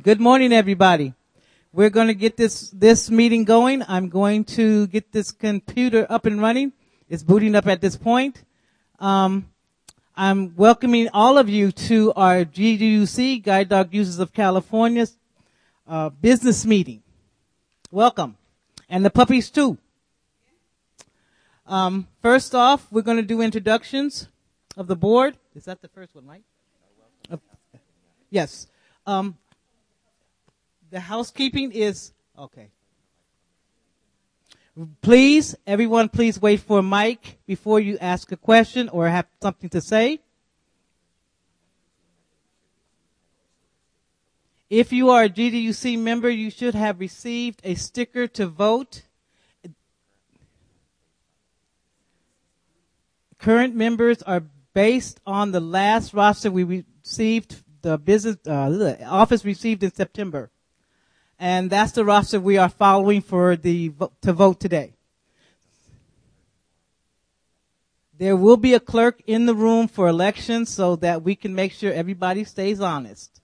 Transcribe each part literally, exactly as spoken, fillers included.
Good morning, everybody. We're going to get this, this meeting going. I'm going to get this computer up and running. It's booting up at this point. Um, I'm welcoming all of you to our G D U C, Guide Dog Users of California, uh, business meeting. Welcome. And the puppies too. Um, first off, we're going to do introductions of the board. Is that the first one, right? Uh, yes. Um, the housekeeping is, okay. Please, everyone, please wait for a mic before you ask a question or have something to say. If you are a G D U C member, you should have received a sticker to vote. Current members are based on the last roster we received, the business uh, the office received in September. And that's the roster we are following for the to vote today. There will be a clerk in the room for elections so that we can make sure everybody stays honest.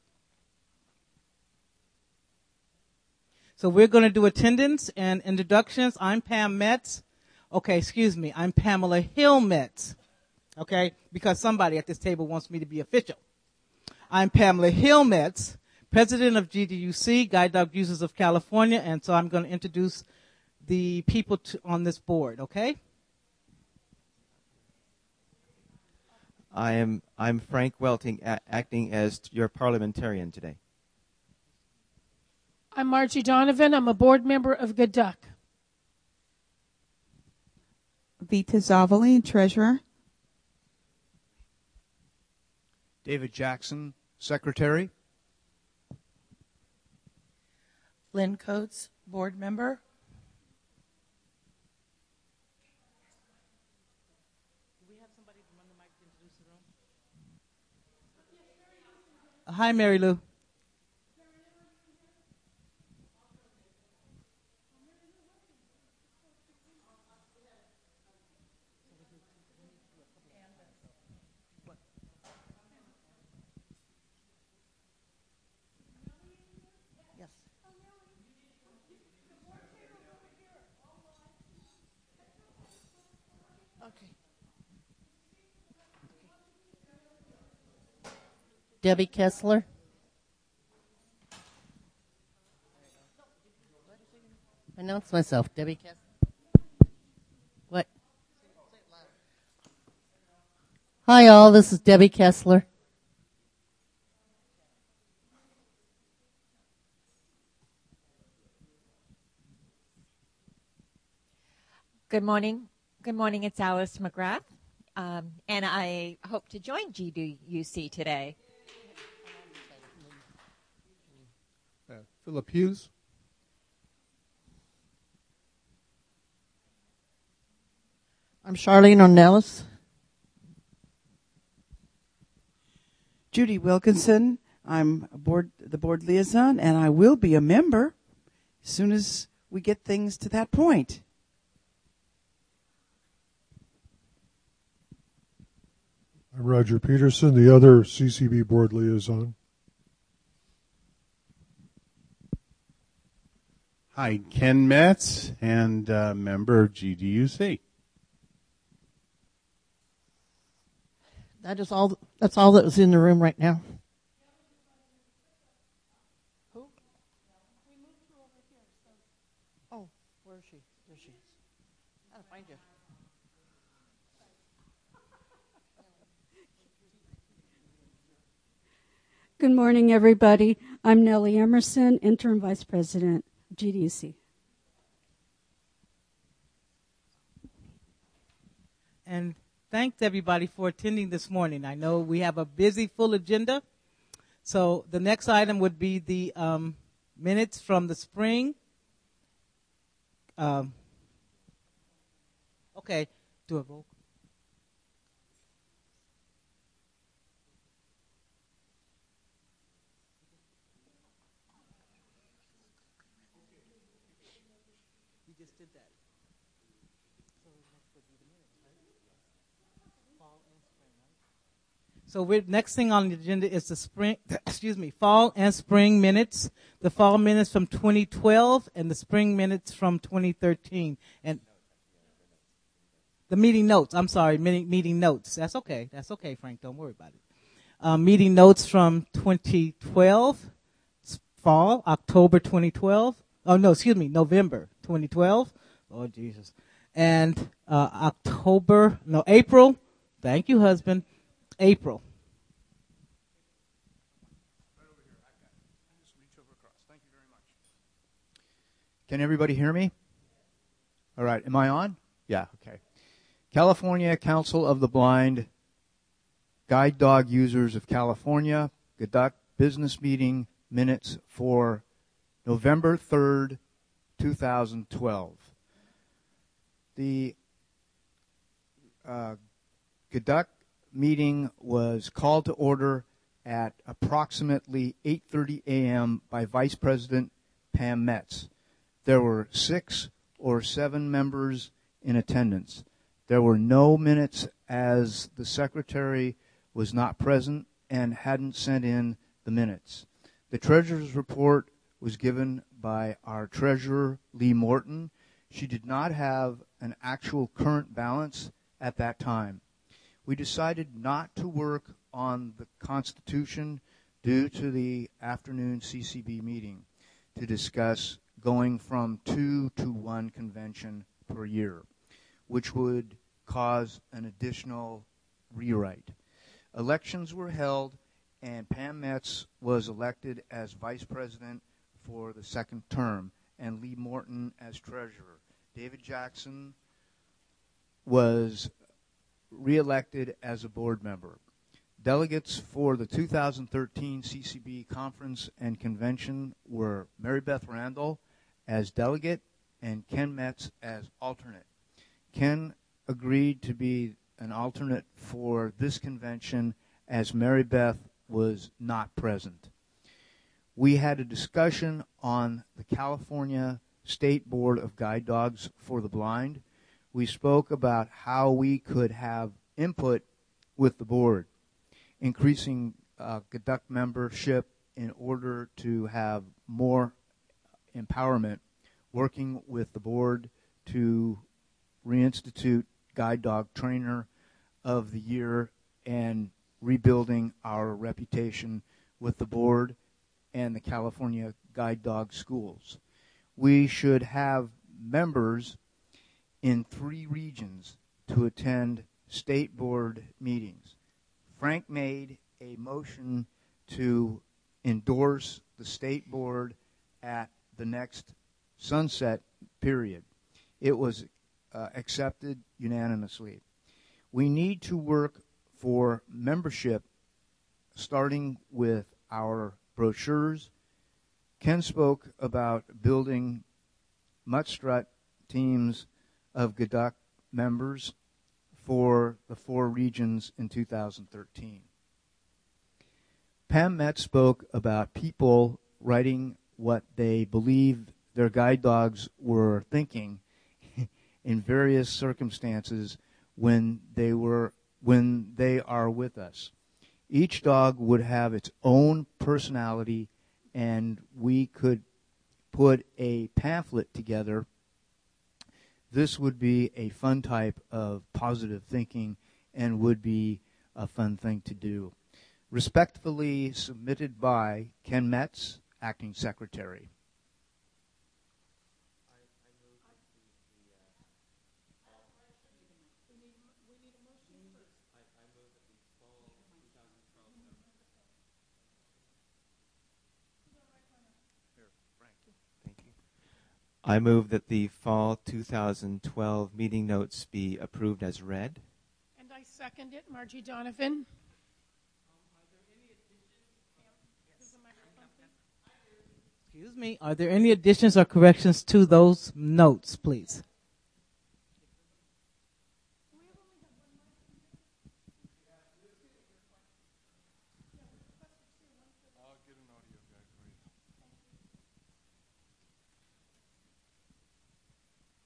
So we're going to do attendance and introductions. I'm Pam Metz. Okay, excuse me. I'm Pamela Hill Metz. Okay, because somebody at this table wants me to be official. I'm Pamela Hill Metz, president of G D U C, Guide Dog Users of California, and so I'm going to introduce the people to, on this board, okay? I am I'm Frank Welting, a- acting as your parliamentarian today. I'm Margie Donovan. I'm a board member of Good Duck. Vita Zavali, treasurer. David Jackson, secretary. Lynn Coates, board member. Do we have somebody to run the mic to introduce the room? Hi, Mary Lou. Debbie Kessler. Announce myself. Debbie Kessler. What? Hi, all. This is Debbie Kessler. Good morning. Good morning. It's Alice McGrath, um, and I hope to join G D U C today. Uh, Philip Hughes. I'm Charlene O'Nellis. Judy Wilkinson. I'm a board, the board liaison, and I will be a member as soon as we get things to that point. I'm Roger Peterson, the other C C B board liaison. Hi, Ken Metz, and uh, member of G D U C. That is all. That's all that was in the room right now. Who? Oh, where is she? There she is. I gotta find you. Good morning, everybody. I'm Nellie Emerson, interim vice president, G D U C. And thanks, everybody, for attending this morning. I know we have a busy, full agenda. So the next item would be the um, minutes from the spring. Um, okay, do a roll. You just did that. So next would be the minutes, right? Fall and spring, right? So we're, next thing on the agenda is the spring, excuse me, fall and spring minutes. The fall minutes from twenty twelve and the spring minutes from twenty thirteen. And the meeting notes, I'm sorry, meeting, meeting notes. That's okay. That's okay, Frank. Don't worry about it. Uh, meeting notes from twenty twelve, fall, October twenty twelve. Oh, no, excuse me, November twenty twelve. Oh, Jesus. And uh, October, no, April. Thank you, husband. April. Can everybody hear me? All right. Am I on? Yeah, okay. California Council of the Blind, Guide Dog Users of California, Gaduck Business Meeting minutes for November third, two thousand twelve. The uh, Gaduck meeting was called to order at approximately eight thirty a.m. by Vice President Pam Metz. There were six or seven members in attendance. There were no minutes as the secretary was not present and hadn't sent in the minutes. The treasurer's report was given by our treasurer, Lee Morton. She did not have an actual current balance at that time. We decided not to work on the Constitution due to the afternoon C C B meeting to discuss going from two to one convention per year, which would cause an additional rewrite. Elections were held, and Pam Metz was elected as vice president for the second term, and Lee Morton as treasurer. David Jackson was reelected as a board member. Delegates for the two thousand thirteen C C B conference and convention were Mary Beth Randall as delegate and Ken Metz as alternate. Ken agreed to be an alternate for this convention as Mary Beth was not present. We had a discussion on the California State Board of Guide Dogs for the Blind. We spoke about how we could have input with the board, increasing uh, Gaduck membership in order to have more empowerment, working with the board to reinstitute Guide Dog Trainer of the Year, and rebuilding our reputation with the board and the California Guide Dog Schools. We should have members in three regions to attend state board meetings. Frank made a motion to endorse the state board at the next sunset period. It was uh, accepted unanimously. We need to work for membership, starting with our brochures. Ken spoke about building Mutt-Strut teams of Gaduck members for the four regions in two thousand thirteen. Pam Metz spoke about people writing what they believe their guide dogs were thinking in various circumstances when they were when they are with us. Each dog would have its own personality, and we could put a pamphlet together. This would be a fun type of positive thinking and would be a fun thing to do. Respectfully submitted by Ken Metz, Acting Secretary. I move that the fall two thousand twelve meeting notes be approved as read. And I second it, Margie Donovan. Excuse me. Are there any additions or corrections to those notes, please?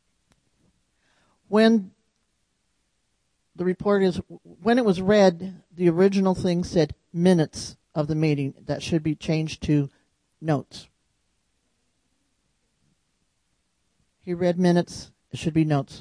When the report is, when it was read, the original thing said minutes of the meeting. That should be changed to notes. He read minutes. It should be notes.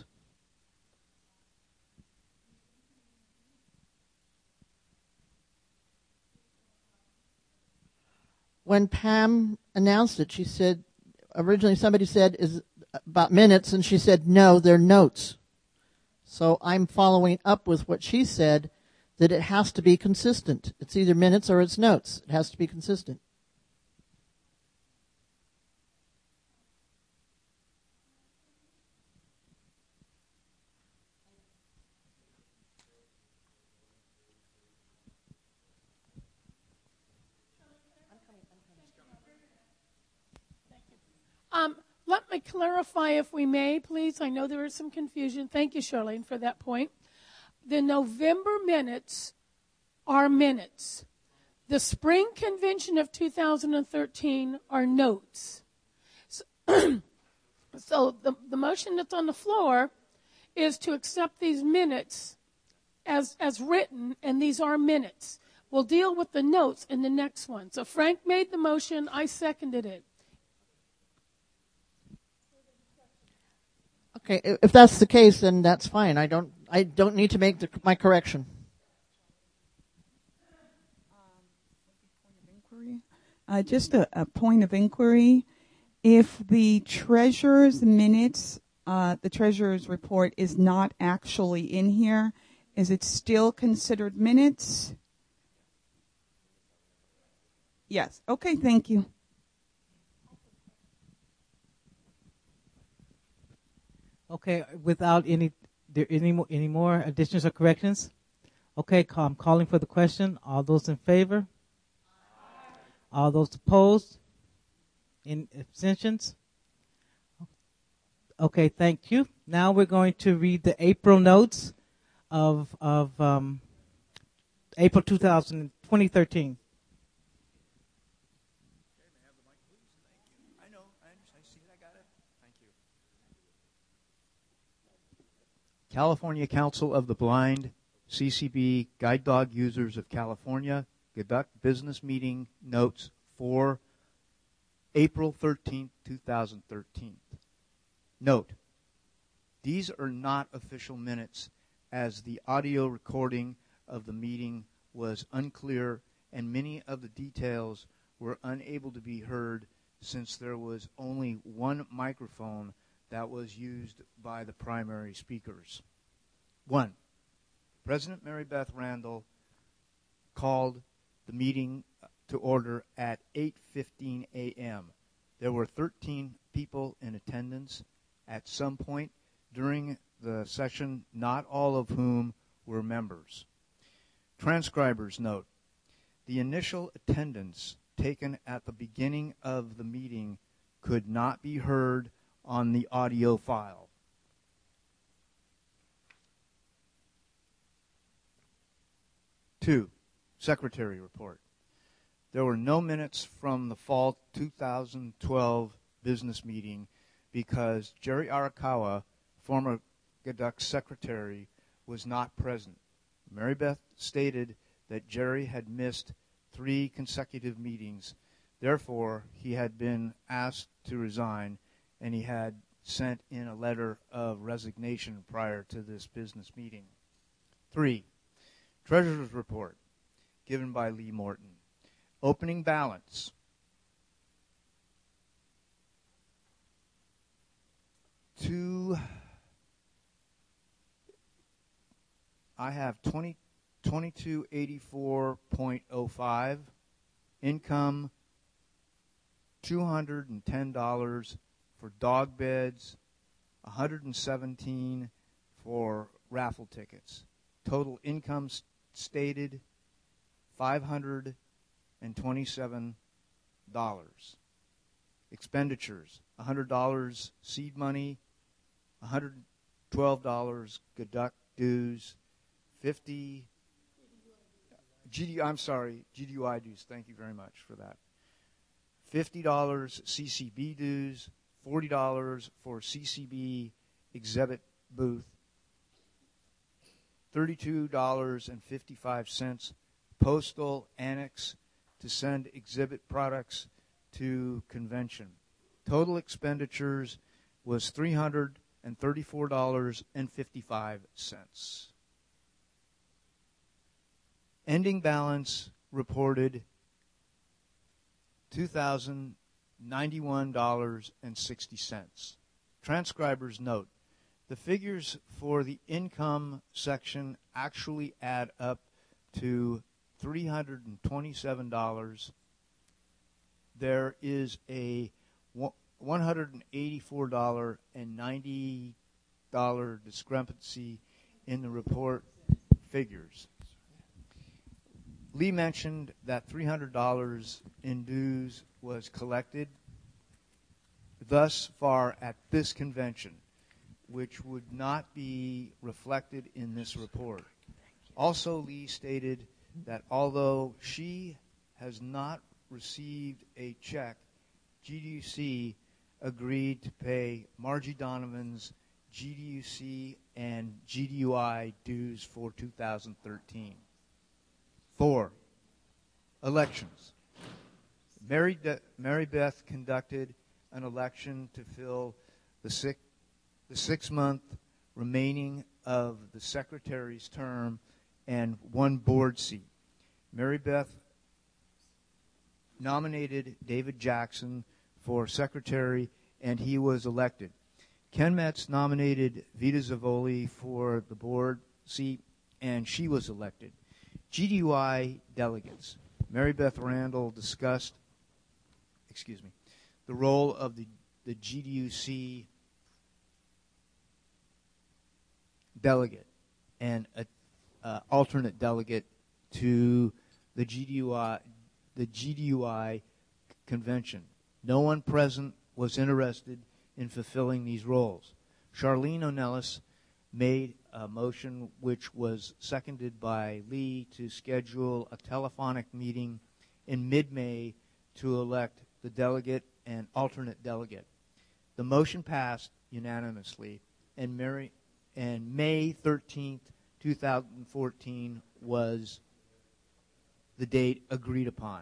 When Pam announced it, she said, originally somebody said, is about minutes, and she said, no, they're notes. So I'm following up with what she said, that it has to be consistent. It's either minutes or it's notes. It has to be consistent. Um, let me clarify, if we may, please. I know there is some confusion. Thank you, Charlene, for that point. The November minutes are minutes. The spring convention of two thousand thirteen are notes. So, so the, the motion that's on the floor is to accept these minutes as, as written, and these are minutes. We'll deal with the notes in the next one. So Frank made the motion. I seconded it. Okay, if that's the case, then that's fine. I don't, I don't need to make the, my correction. Uh, just a, a point of inquiry. If the treasurer's minutes, uh, the treasurer's report is not actually in here, is it still considered minutes? Yes. Okay, thank you. Okay, without any there any more any more additions or corrections? Okay, I'm calling for the question. All those in favor? All those opposed? In abstentions? Okay, thank you. Now we're going to read the April notes of of um, April two thousand twenty thirteen. California Council of the Blind, C C B, Guide Dog Users of California, Conduct Business Meeting Notes for April thirteenth, two thousand thirteen. Note, these are not official minutes, as the audio recording of the meeting was unclear and many of the details were unable to be heard since there was only one microphone that was used by the primary speakers. One, President Mary Beth Randall called the meeting to order at eight fifteen a.m. There were thirteen people in attendance at some point during the session, not all of whom were members. Transcribers note, the initial attendance taken at the beginning of the meeting could not be heard on the audio file. Two, Secretary report. There were no minutes from the fall two thousand twelve business meeting because Jerry Arakawa, former Gaduck secretary, was not present. Mary Beth stated that Jerry had missed three consecutive meetings. Therefore, he had been asked to resign, and he had sent in a letter of resignation prior to this business meeting. Three, Treasurer's report given by Lee Morton. Opening balance. Two, I have twenty, twenty-two eighty-four point oh five. Income, two hundred ten dollars for dog beds, one hundred seventeen for raffle tickets. Total income st- stated five hundred twenty-seven dollars. Expenditures, one hundred dollars seed money, one hundred twelve dollars Gaduck dues, fifty G D, I'm sorry, G D U I dues. Thank you very much for that. fifty dollars C C B dues, forty dollars for C C B exhibit booth, thirty-two dollars and fifty-five cents postal annex to send exhibit products to convention. Total expenditures was three hundred thirty-four dollars and fifty-five cents. Ending balance reported two thousand ninety-one dollars and sixty cents. Transcriber's note: the figures for the income section actually add up to three hundred twenty-seven dollars. There is a one hundred eighty-four dollars and ninety cents discrepancy in the report figures. Lee mentioned that three hundred dollars in dues was collected thus far at this convention, which would not be reflected in this report. Also, Lee stated that although she has not received a check, G D U C agreed to pay Margie Donovan's G D U C and G D U I dues for two thousand thirteen. Four, elections. Mary, De- Mary Beth conducted an election to fill the six, the six-month remaining of the secretary's term and one board seat. Mary Beth nominated David Jackson for secretary, and he was elected. Ken Metz nominated Vita Zavoli for the board seat, and she was elected. G D U I delegates. Mary Beth Randall discussed, excuse me, the role of the, the G D U C delegate and an uh, alternate delegate to the G D U I, the G D U I convention. No one present was interested in fulfilling these roles. Charlene O'Nellis made a motion which was seconded by Lee to schedule a telephonic meeting in mid-May to elect the delegate and alternate delegate. The motion passed unanimously, and, Mary, and May thirteenth, twenty fourteen was the date agreed upon.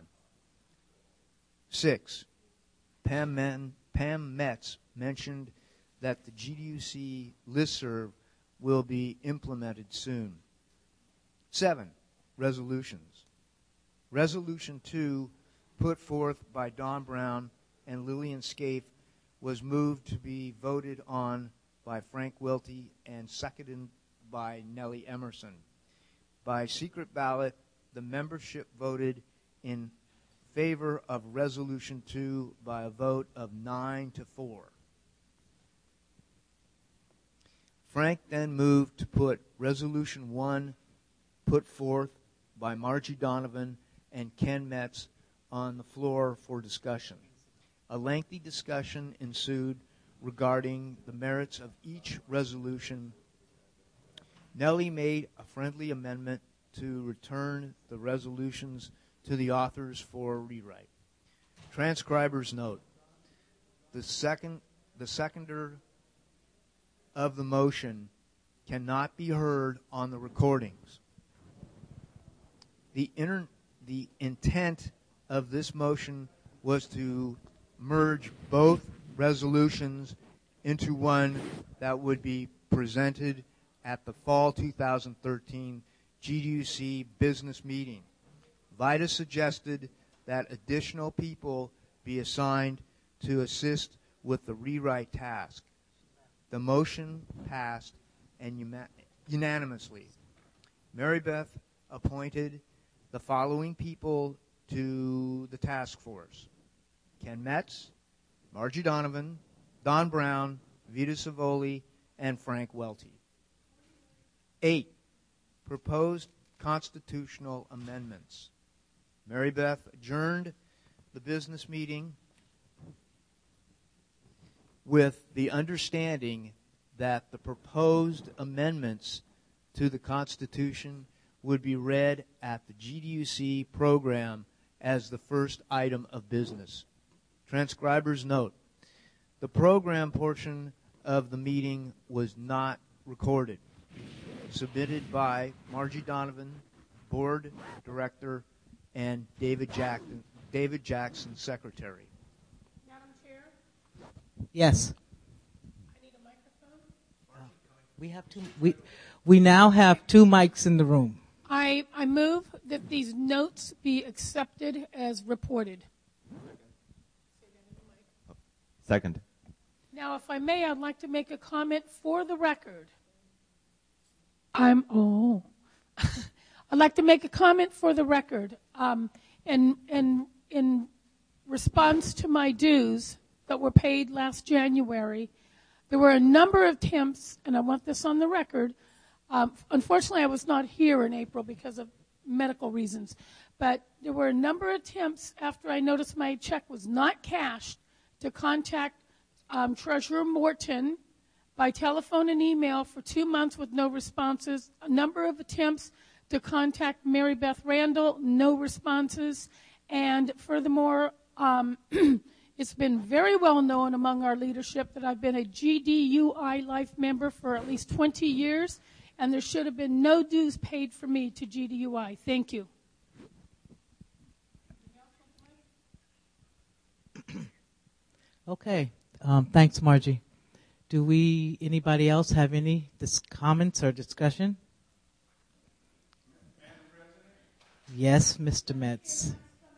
Six, Pam, Men, Pam Metz mentioned that the G D U C listserv will be implemented soon. Seven, resolutions. Resolution two, put forth by Don Brown and Lillian Scaife, was moved to be voted on by Frank Welty and seconded by Nellie Emerson. By secret ballot, the membership voted in favor of Resolution two by a vote of nine to four. Frank then moved to put Resolution one, put forth by Margie Donovan and Ken Metz, on the floor for discussion. A lengthy discussion ensued regarding the merits of each resolution. Nellie made a friendly amendment to return the resolutions to the authors for rewrite. Transcriber's note: the second, the seconder of the motion cannot be heard on the recordings. The, inter, the intent of this motion was to merge both resolutions into one that would be presented at the fall two thousand thirteen G D U C business meeting. Vita suggested that additional people be assigned to assist with the rewrite task. The motion passed and uma- unanimously. Mary Beth appointed the following people to the task force: Ken Metz, Margie Donovan, Don Brown, Vita Savoli, and Frank Welty. Eight, proposed constitutional amendments. Mary Beth adjourned the business meeting with the understanding that the proposed amendments to the Constitution would be read at the G D U C program as the first item of business. Transcriber's note: the program portion of the meeting was not recorded. submitted by Margie Donovan, Board Director, and David Jackson, David Jackson, Secretary. Madam Chair, Yes. I need a microphone. We have two. We we now have two mics in the room. I, I move that these notes be accepted as reported. Second. Now, if I may, I'd like to make a comment for the record. I'm, oh. I'd like to make a comment for the record. Um, and, and in response to my dues that were paid last January, there were a number of attempts, and I want this on the record. Um, unfortunately, I was not here in April because of medical reasons. But there were a number of attempts after I noticed my check was not cashed to contact um, Treasurer Morton by telephone and email for two months with no responses. A number of attempts to contact Mary Beth Randall, no responses. And furthermore, um, it's been very well known among our leadership that I've been a G D U I Life member for at least twenty years, and there should have been no dues paid for me to G D U I. Thank you. Okay. Um, thanks, Margie. Do we, anybody else have any dis- comments or discussion? Yes, Mister Metz.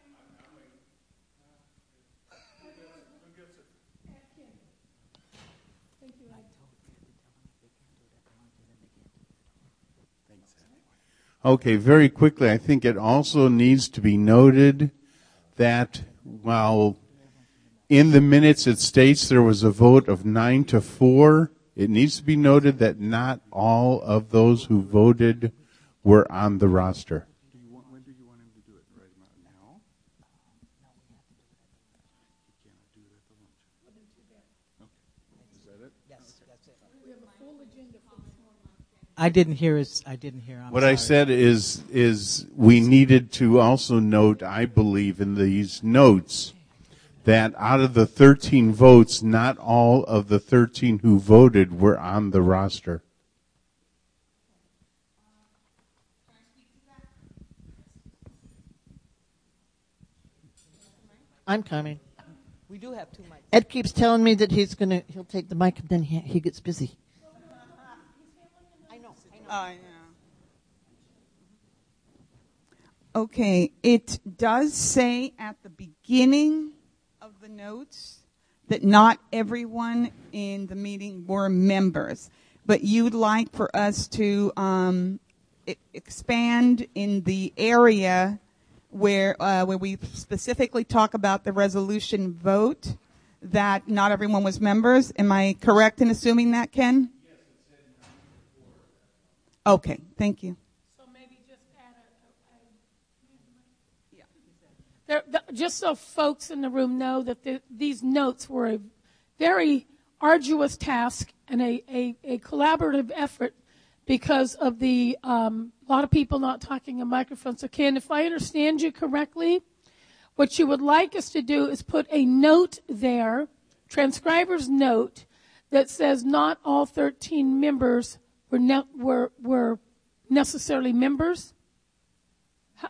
Okay, very quickly, I think it also needs to be noted that while in the minutes it states there was a vote of nine to four, it needs to be noted that not all of those who voted were on the roster. Do you want, when do you want him to do it? Right now? You cannot do it at the lunch. Okay. Is that it? Yes, that's it. We have a full agenda for this morning. I didn't hear his, I didn't hear. I'm what sorry. I said is, is we needed to also note, I believe, in these notes, that out of the thirteen votes, not all of the thirteen who voted were on the roster. I'm coming. We do have two mics. Ed keeps telling me that he's gonna he'll take the mic and then he, he gets busy. I know. I know. Okay, it does say at the beginning of the notes that not everyone in the meeting were members, but you'd like for us to um, I- expand in the area where uh, where we specifically talk about the resolution vote that not everyone was members. Am I correct in assuming that, Ken? Yes, it said nine to four. Okay, thank you. So maybe just add a, a, a yeah. There, the, just so folks in the room know that the, these notes were a very arduous task and a, a, a collaborative effort because of the um, a lot of people not talking in microphones. So, Ken, if I understand you correctly, what you would like us to do is put a note there, transcriber's note, that says not all thirteen members were ne- were were necessarily members. How?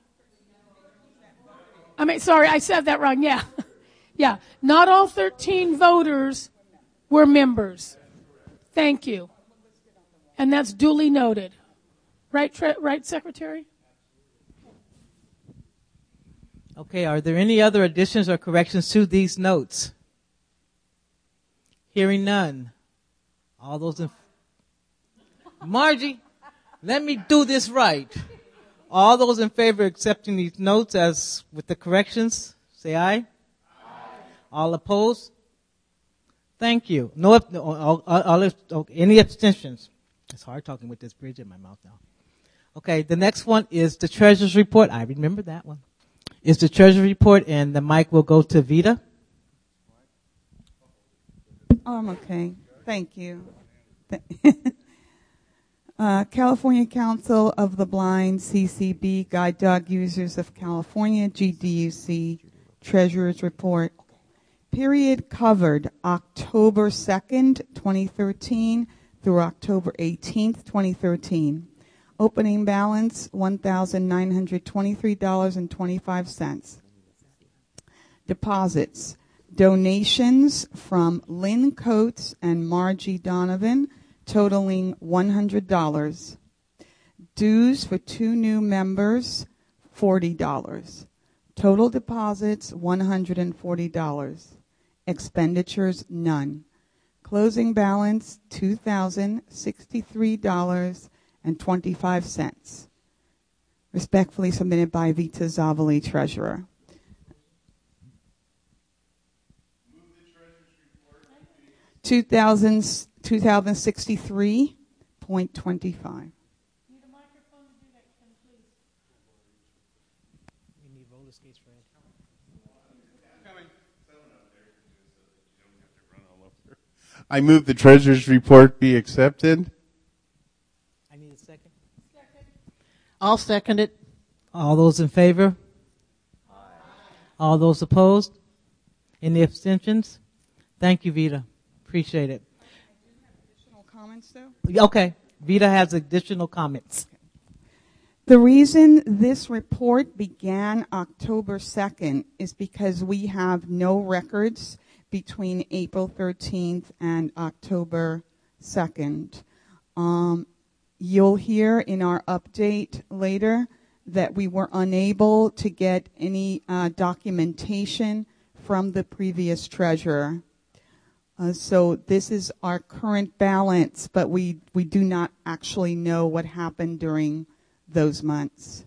I mean, sorry, I said that wrong. Yeah, yeah. Not all thirteen voters were members. Thank you. And that's duly noted. Right, tre- right, Secretary? Okay, are there any other additions or corrections to these notes? Hearing none. All those in... Margie, let me do this right. All those in favor of accepting these notes as with the corrections, say aye. Aye. All opposed? Thank you. No, all, all, all, all, any abstentions? It's hard talking with this bridge in my mouth now. Okay, the next one is the treasurer's report. I remember that one. It's the treasurer's report, and the mic will go to Vita. Oh, I'm okay. Thank you. uh, California Council of the Blind, C C B, Guide Dog Users of California, G D U C, Treasurer's Report. Period covered October second, twenty thirteen through October eighteenth, twenty thirteen. Opening balance, one thousand nine hundred twenty-three dollars and twenty-five cents. Deposits. Donations from Lynn Coates and Margie Donovan, totaling one hundred dollars. Dues for two new members, forty dollars. Total deposits, one hundred forty dollars. Expenditures, none. Closing balance, two thousand sixty-three dollars and twenty-five cents. Respectfully submitted by Vita Zavali, Treasurer. two thousand, two thousand sixty-three point two five. I move the treasurer's report be accepted. I need a second. Second. I'll second it. All those in favor? Aye. All those opposed? Any abstentions? Thank you, Vita. Appreciate it. Additional comments, though? Okay. Vita has additional comments. The reason this report began October second is because we have no records between April thirteenth and October second. Um, you'll hear in our update later that we were unable to get any uh, documentation from the previous treasurer. Uh, so this is our current balance, but we, we do not actually know what happened during those months.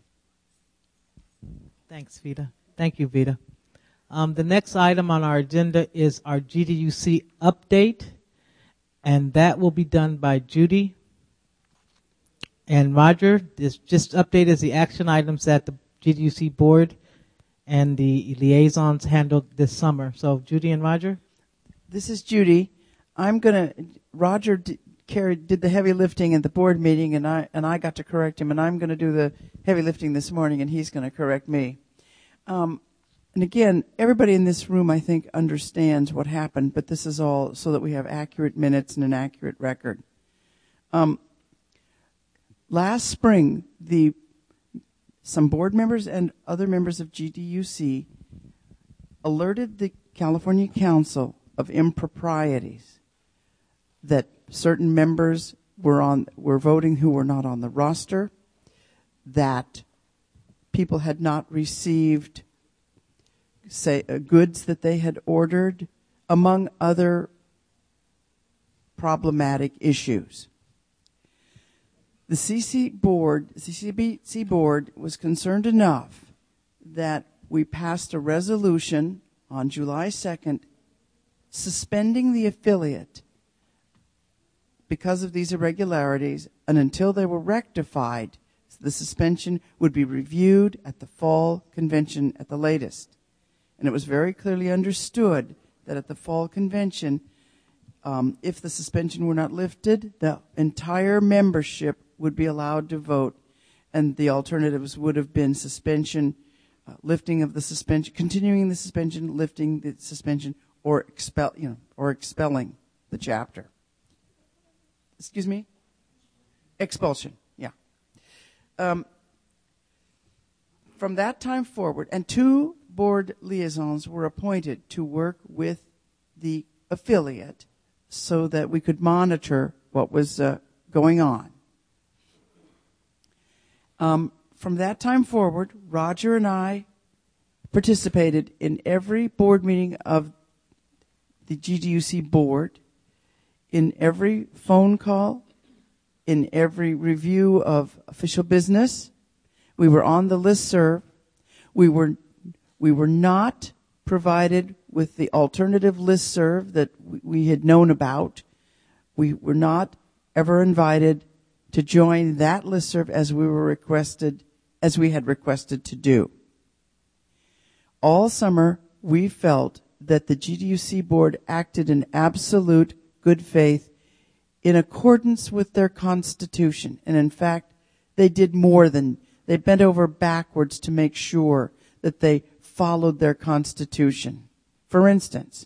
Thanks, Vita. Thank you, Vita. Um, the next item on our agenda is our G D U C update, and that will be done by Judy and Roger. This just update is the action items that the G D U C board and the liaisons handled this summer. So, Judy and Roger? This is Judy. I'm going to, Roger d- carried, did the heavy lifting at the board meeting, and I, and I got to correct him, and I'm going to do the heavy lifting this morning, and he's going to correct me. Um, And again, everybody in this room, I think, understands what happened, but this is all so that we have accurate minutes and an accurate record. Um, last spring, the some board members and other members of G D U C alerted the California Council of improprieties that certain members were on were voting who were not on the roster, that people had not received say uh, goods that they had ordered, among other problematic issues. The C C board, C C B C board was concerned enough that we passed a resolution on July second suspending the affiliate because of these irregularities, and until they were rectified, the suspension would be reviewed at the fall convention at the latest. And it was very clearly understood that at the fall convention, um, if the suspension were not lifted, the entire membership would be allowed to vote, and the alternatives would have been suspension, uh, lifting of the suspension, continuing the suspension, lifting the suspension, or expel, you know, or expelling the chapter. Excuse me? Expulsion, yeah. Um, from that time forward, and two board liaisons were appointed to work with the affiliate so that we could monitor what was uh, going on. Um, from that time forward, Roger and I participated in every board meeting of the G D U C board, in every phone call, in every review of official business. We were on the listserv. We were We were not provided with the alternative listserv that we had known about. We were not ever invited to join that listserv as we were requested, as we had requested to do. All summer, we felt that the G D U C board acted in absolute good faith in accordance with their constitution. And in fact, they did more than, they bent over backwards to make sure that they followed their constitution. For instance,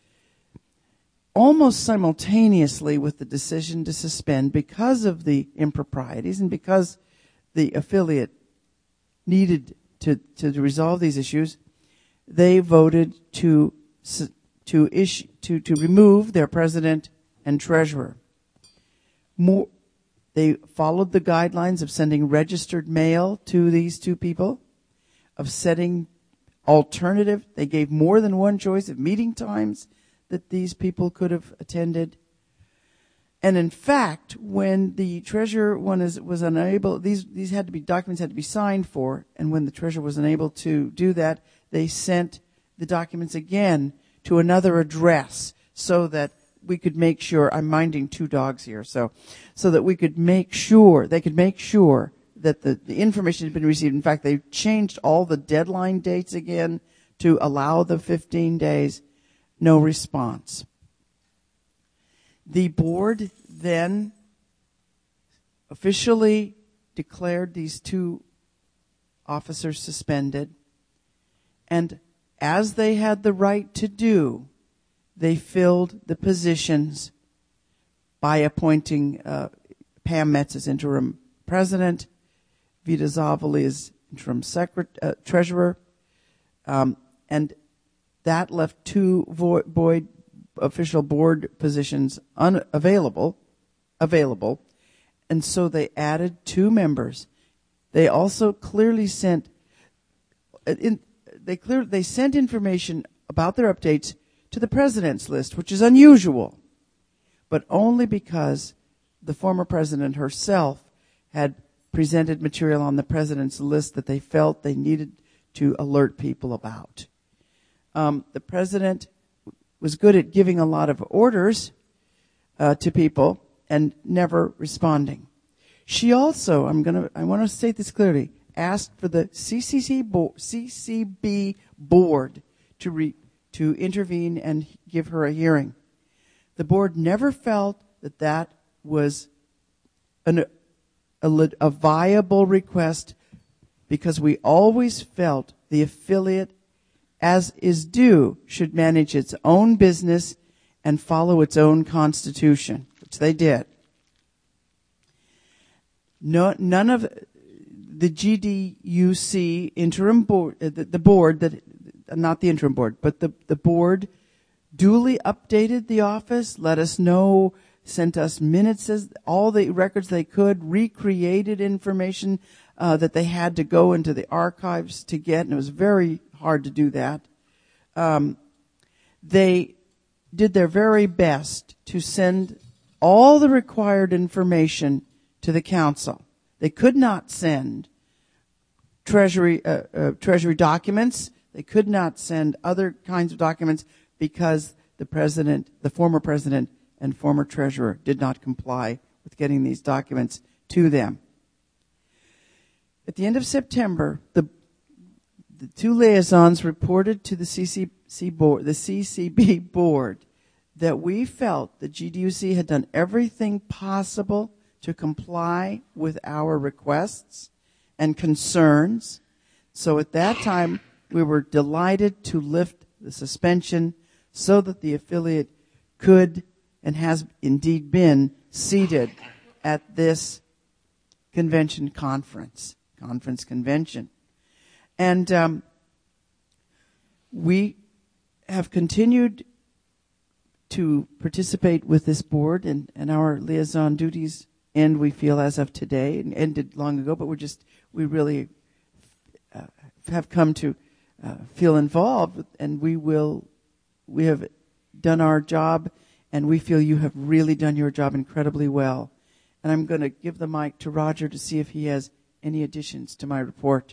almost simultaneously with the decision to suspend because of the improprieties and because the affiliate needed to, to resolve these issues, they voted to to issue to, to remove their president and treasurer. More, they followed the guidelines of sending registered mail to these two people, of setting alternative. They gave more than one choice of meeting times that these people could have attended. And in fact, when the treasurer one is, was unable, these these had to be documents had to be signed for, and when the treasurer was unable to do that, they sent the documents again to another address so that we could make sure. I'm minding two dogs here, so so that we could make sure they could make sure that the, the information had been received. In fact, they changed all the deadline dates again to allow the fifteen days. No response. The board then officially declared these two officers suspended, and as they had the right to do, they filled the positions by appointing uh, Pam Metz as interim president, Vita Zavoli as interim secret, uh, treasurer, um, and that left two vo- void official board positions unavailable, available, and so they added two members. They also clearly sent, in, they clear they sent information about their updates to the president's list, which is unusual, but only because the former president herself had presented material on the president's list that they felt they needed to alert people about. Um, the president was good at giving a lot of orders uh, to people and never responding. She also, I'm gonna, I want to state this clearly, asked for the C C C bo- C C B board to re, to intervene and give her a hearing. The board never felt that that was an, a, a viable request, because we always felt the affiliate, as is due, should manage its own business and follow its own constitution, which they did. No, none of the G D U C interim board, uh, the, the board that, uh, not the interim board, but the, the board duly updated the office, let us know, sent us minutes, as all the records they could, recreated information uh, that they had to go into the archives to get, and it was very hard to do that. Um, they did their very best to send all the required information to the council. They could not send treasury uh, uh, treasury documents. They could not send other kinds of documents because the president, the former president and former treasurer did not comply with getting these documents to them. At the end of September, the The two liaisons reported to the C C C board, the C C B board, that we felt the G D U C had done everything possible to comply with our requests and concerns. So at that time, we were delighted to lift the suspension so that the affiliate could and has indeed been seated at this convention conference, conference convention. And um, we have continued to participate with this board, and, and our liaison duties end, we feel, as of today, and ended long ago, but we're just, we really uh, have come to uh, feel involved, and we will, we have done our job, and we feel you have really done your job incredibly well. And I'm going to give the mic to Roger to see if he has any additions to my report.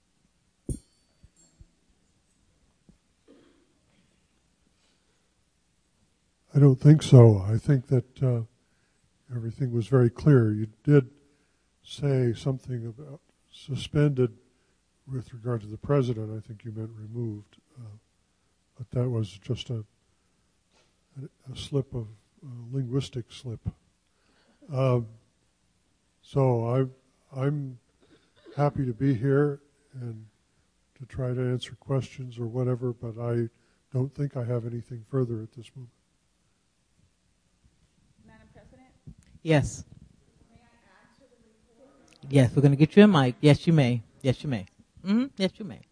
I don't think so. I think that uh, everything was very clear. You did say something about suspended with regard to the president. I think you meant removed. Uh, but that was just a, a, a slip of a linguistic slip. Um, so I, I'm happy to be here and to try to answer questions or whatever, but I don't think I have anything further at this moment. Yes. Yes, we're going to get you a mic. Yes, you may. Yes, you may. Mm-hmm. Yes, you may.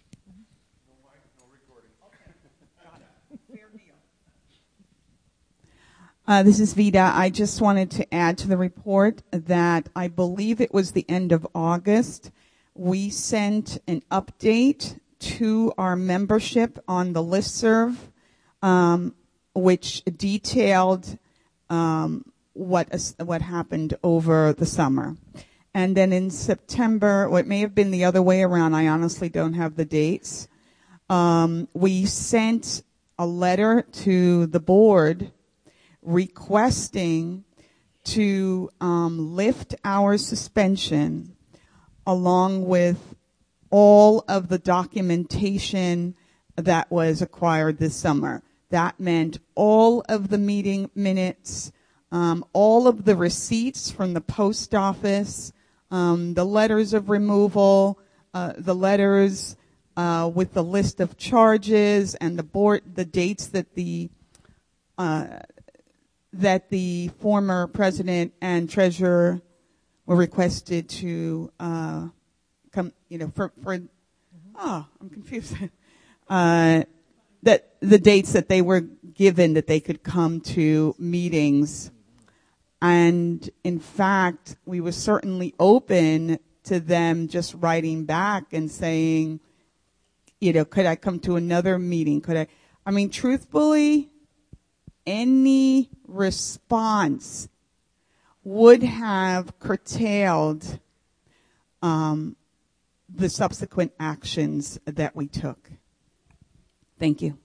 Uh, this is Vida. I just wanted to add to the report that I believe it was the end of August. We sent an update to our membership on the listserv, um, which detailed um, what uh, what happened over the summer. And then in September, well, it may have been the other way around. I honestly don't have the dates. Um, we sent a letter to the board requesting to um, lift our suspension along with all of the documentation that was acquired this summer. That meant all of the meeting minutes, um, all of the receipts from the post office, um, the letters of removal, uh, the letters uh, with the list of charges and the board, the dates that the uh, that the former president and treasurer were requested to uh, come, you know, for, for oh, I'm confused. uh, that the dates that they were given that they could come to meetings. And in fact, we were certainly open to them just writing back and saying, you know, could I come to another meeting? Could I, I mean, truthfully, any response would have curtailed um, the subsequent actions that we took. Thank you.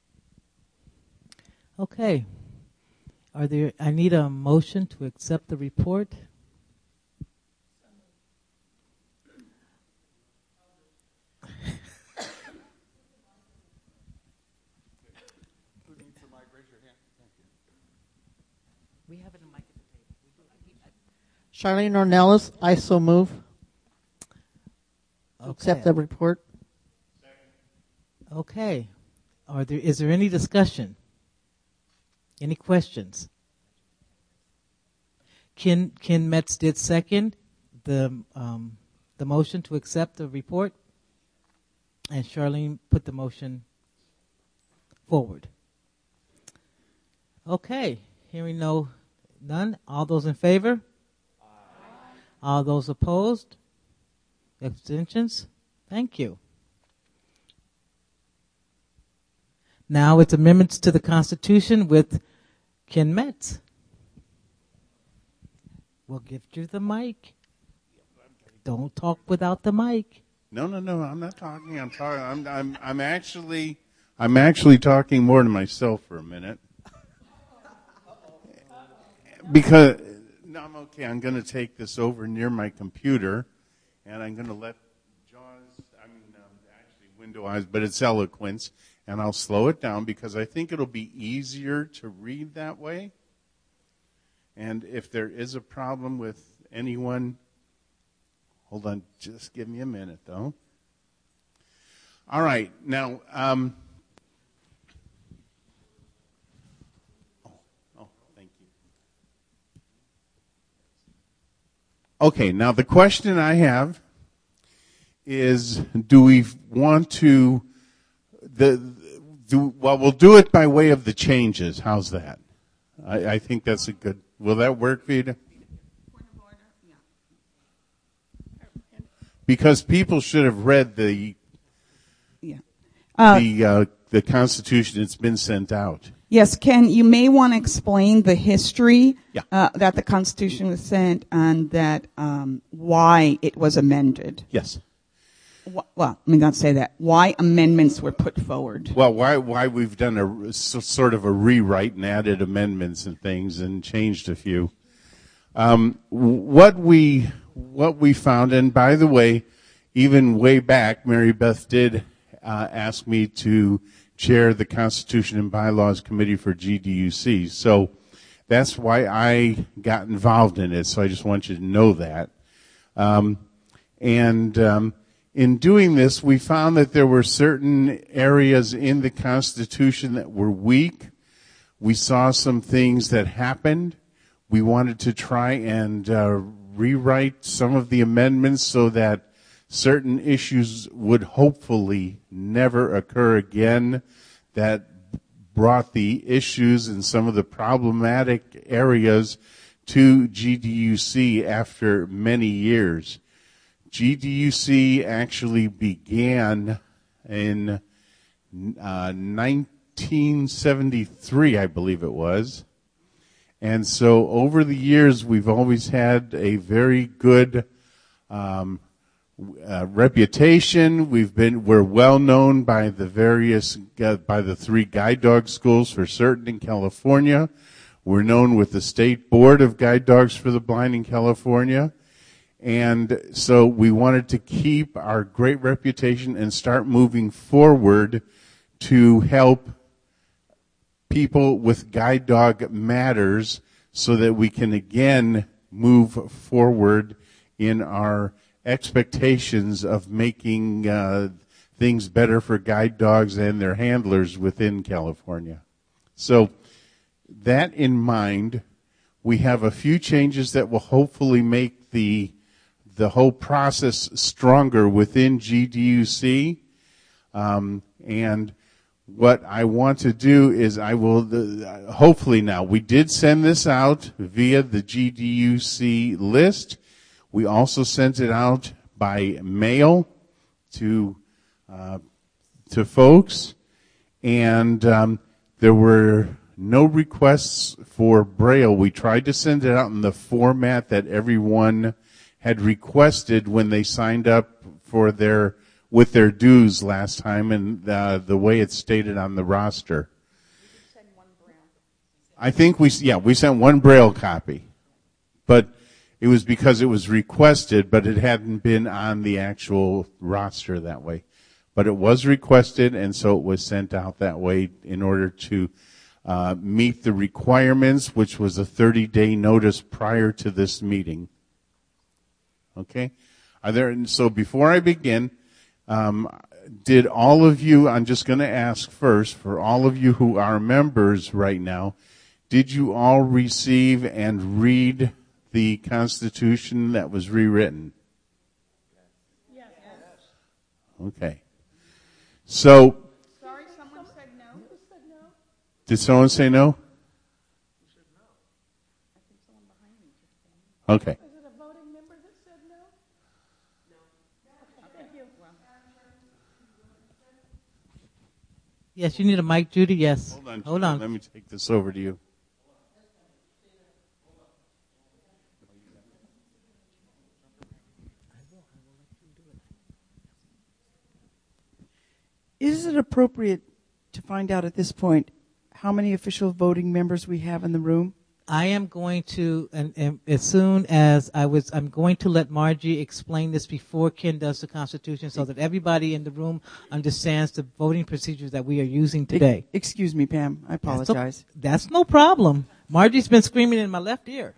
Okay. Are there? I need a motion to accept the report. We have it in mic at the table. Charlene Ornelas, I so move. Okay. Accept the report. Okay. Are there? Is there any discussion? Any questions? Ken Ken Metz did second the um, the motion to accept the report, and Charlene put the motion forward. Okay. Hearing no none. All those in favor? Aye. All those opposed? Abstentions? Thank you. Now it's amendments to the Constitution with Ken Metz. We'll give you the mic. Don't talk without the mic. No, no, no. I'm not talking. I'm talking. I'm, I'm, I'm actually, I'm actually talking more to myself for a minute. Because, no, I'm okay. I'm going to take this over near my computer, and I'm going to let Jaws, I mean, um, actually window eyes, but it's eloquence, and I'll slow it down because I think it'll be easier to read that way. And if there is a problem with anyone, hold on, just give me a minute, though. All right, now, um, okay, now the question I have is, do we want to, the, do, well, we'll do it by way of the changes. How's that? I, I think that's a good, will that work, Vida? Because people should have read the, yeah. uh, the, uh, the Constitution that's been sent out. Yes, Ken, you may want to explain the history yeah. uh, that the Constitution was sent and that um, why it was amended. Yes. Well, let me not say that. Why amendments were put forward. Well, why why we've done a sort of a rewrite and added amendments and things and changed a few. Um, what we what we found, and by the way, even way back, Mary Beth did uh, ask me to chair the Constitution and Bylaws Committee for G D U C. So that's why I got involved in it. So I just want you to know that. Um, and um, in doing this, we found that there were certain areas in the Constitution that were weak. We saw some things that happened. We wanted to try and uh, rewrite some of the amendments so that certain issues would hopefully never occur again, that brought the issues and some of the problematic areas to G D U C after many years. G D U C actually began in uh, nineteen seventy-three, I believe it was. And so over the years, we've always had a very good um, uh, reputation. We've been, we're well known by the various, uh, by the three guide dog schools for certain in California. We're known with the State Board of Guide Dogs for the Blind in California. And so we wanted to keep our great reputation and start moving forward to help people with guide dog matters so that we can again move forward in our expectations of making uh, things better for guide dogs and their handlers within California. So that in mind, we have a few changes that will hopefully make the the whole process stronger within G D U C. Um, and what I want to do is I will, uh, hopefully now, we did send this out via the G D U C list. We also sent it out by mail to uh, to folks. And um, there were no requests for Braille. We tried to send it out in the format that everyone had requested when they signed up for their with their dues last time, and uh, the way it's stated on the roster. I think we, yeah, we sent one Braille copy, but it was because it was requested, but it hadn't been on the actual roster that way. But it was requested, and so it was sent out that way in order to uh, meet the requirements, which was a thirty-day notice prior to this meeting. Okay? Are there, and so before I begin, Um, did all of you, I'm just going to ask first, for all of you who are members right now, did you all receive and read the Constitution that was rewritten? Yes. Okay. So, Sorry, someone said no. Who said no? did someone say no? Okay. Is it a voting member that said no? No. Thank you. Yes, you need a mic, Judy. Yes. Hold on. Hold on. Let me take this over to you. Is it appropriate to find out at this point how many official voting members we have in the room? I am going to, and, and as soon as I was, I'm going to let Margie explain this before Ken does the Constitution, so that everybody in the room understands the voting procedures that we are using today. Excuse me, Pam. I apologize. That's, no, that's no problem. Margie's been screaming in my left ear.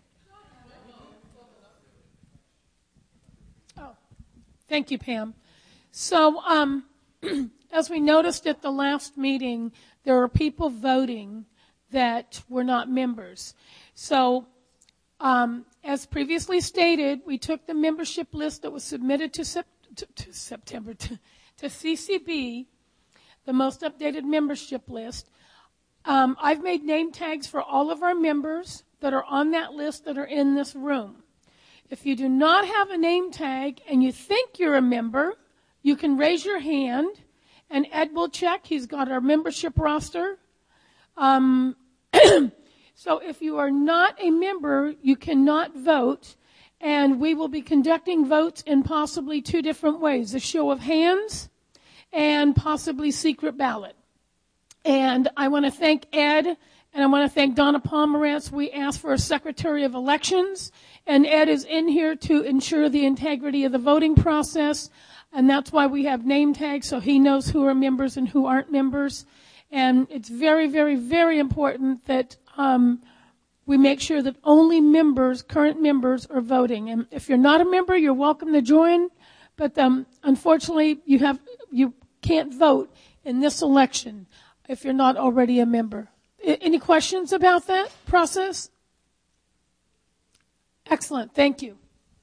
Oh, thank you, Pam. So, um, as we noticed at the last meeting, there are people voting that were not members. So, um, as previously stated, we took the membership list that was submitted to, sep- to, to September to, to C C B, the most updated membership list. Um, I've made name tags for all of our members that are on that list that are in this room. If you do not have a name tag and you think you're a member, you can raise your hand, and Ed will check. He's got our membership roster. Um, so if you are not a member, you cannot vote, and we will be conducting votes in possibly two different ways, a show of hands and possibly secret ballot. And I want to thank Ed, and I want to thank Donna Pomerantz. We asked for a Secretary of Elections, and Ed is in here to ensure the integrity of the voting process, and that's why we have name tags, so he knows who are members and who aren't members. And it's very, very, very important that um, we make sure that only members, current members, are voting. And if you're not a member, you're welcome to join. But um, unfortunately, you have you can't vote in this election if you're not already a member. I- any questions about that process? Excellent. Thank you.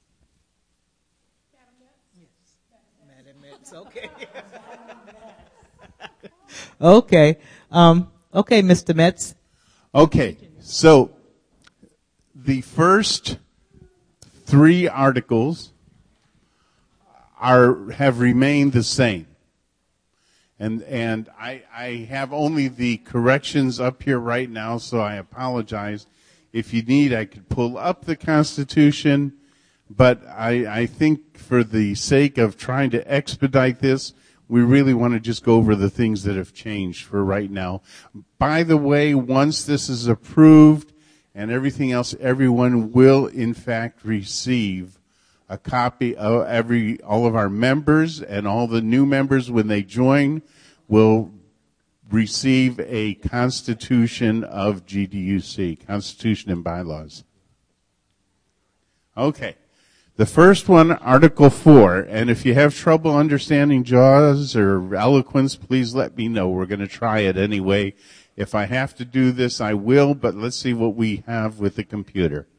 Metz. Okay. okay. Um, okay, Mister Metz. Okay. So the first three articles are have remained the same. And and I, I have only the corrections up here right now, so I apologize. If you need, I could pull up the Constitution, but I, I think for the sake of trying to expedite this, we really want to just go over the things that have changed for right now. By the way, once this is approved and everything else, everyone will in fact receive a copy of every, all of our members and all the new members when they join will receive a Constitution of G D U C, Constitution and Bylaws. Okay. The first one, Article four, and if you have trouble understanding JAWS or eloquence, please let me know. We're going to try it anyway. If I have to do this, I will, but let's see what we have with the computer.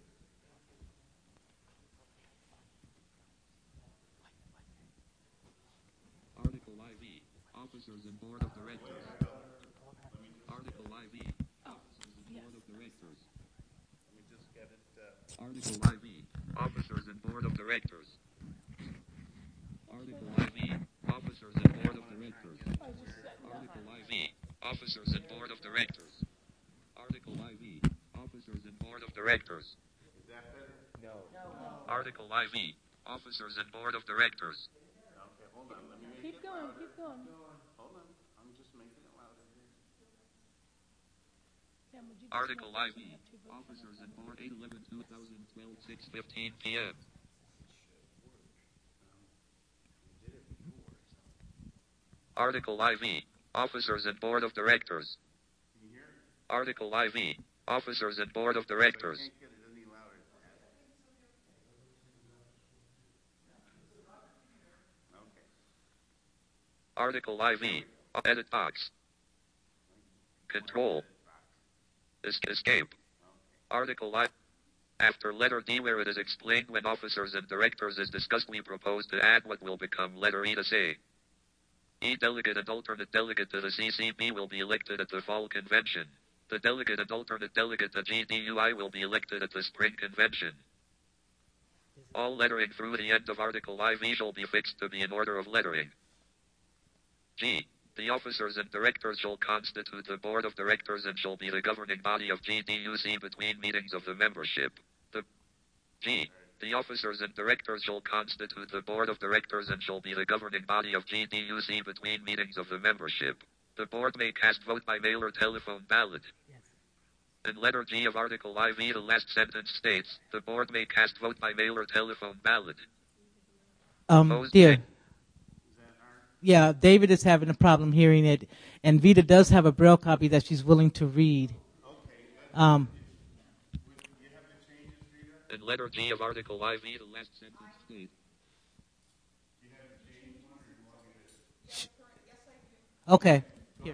Article I V, Officers and Board of Directors. Article I V, Officers and Board of Directors. Let me just get it. Uh, Article I V, Officers and Board of Directors. Article I V, Officers and Board of Directors. Article I V, Officers and Board of Directors. Article I V, Officers and Board of Directors. Is that better? No. Article I V, Officers and Board of Directors. Okay, hold on. Let me make Keep it going, louder. keep going. Hold on. I'm just making it louder here. Article I V, Officers and Board eight eleven twenty twelve, six fifteen p.m. Article I V, Officers and Board of Directors. Article I V, Officers and Board of Directors. Article I V, Edit Box. Control. Es- Escape. Article I. After letter D, where it is explained when officers and directors is discussed, we propose to add what will become letter E to say. E delegate and alternate delegate to the C C B will be elected at the fall convention. The delegate and alternate delegate to G D U I will be elected at the spring convention. All lettering through the end of Article I V shall be fixed to be in order of lettering. G. The officers and directors shall constitute the board of directors and shall be the governing body of G D U C between meetings of the membership. The G. The officers and directors shall constitute the board of directors and shall be the governing body of G D U C between meetings of the membership. The board may cast vote by mail or telephone ballot. In letter G of Article I V, the last sentence states, the board may cast vote by mail or telephone ballot. Um, Proposed dear. change- Yeah, David is having a problem hearing it, and Vita does have a Braille copy that she's willing to read. Um, In letter G of Article I V, the last sentence states. okay. Here.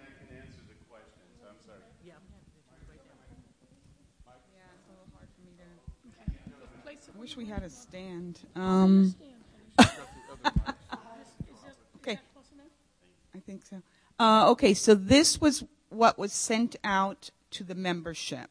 I wish we had a stand. Um, okay. I think so. Uh, okay, so this was what was sent out to the membership,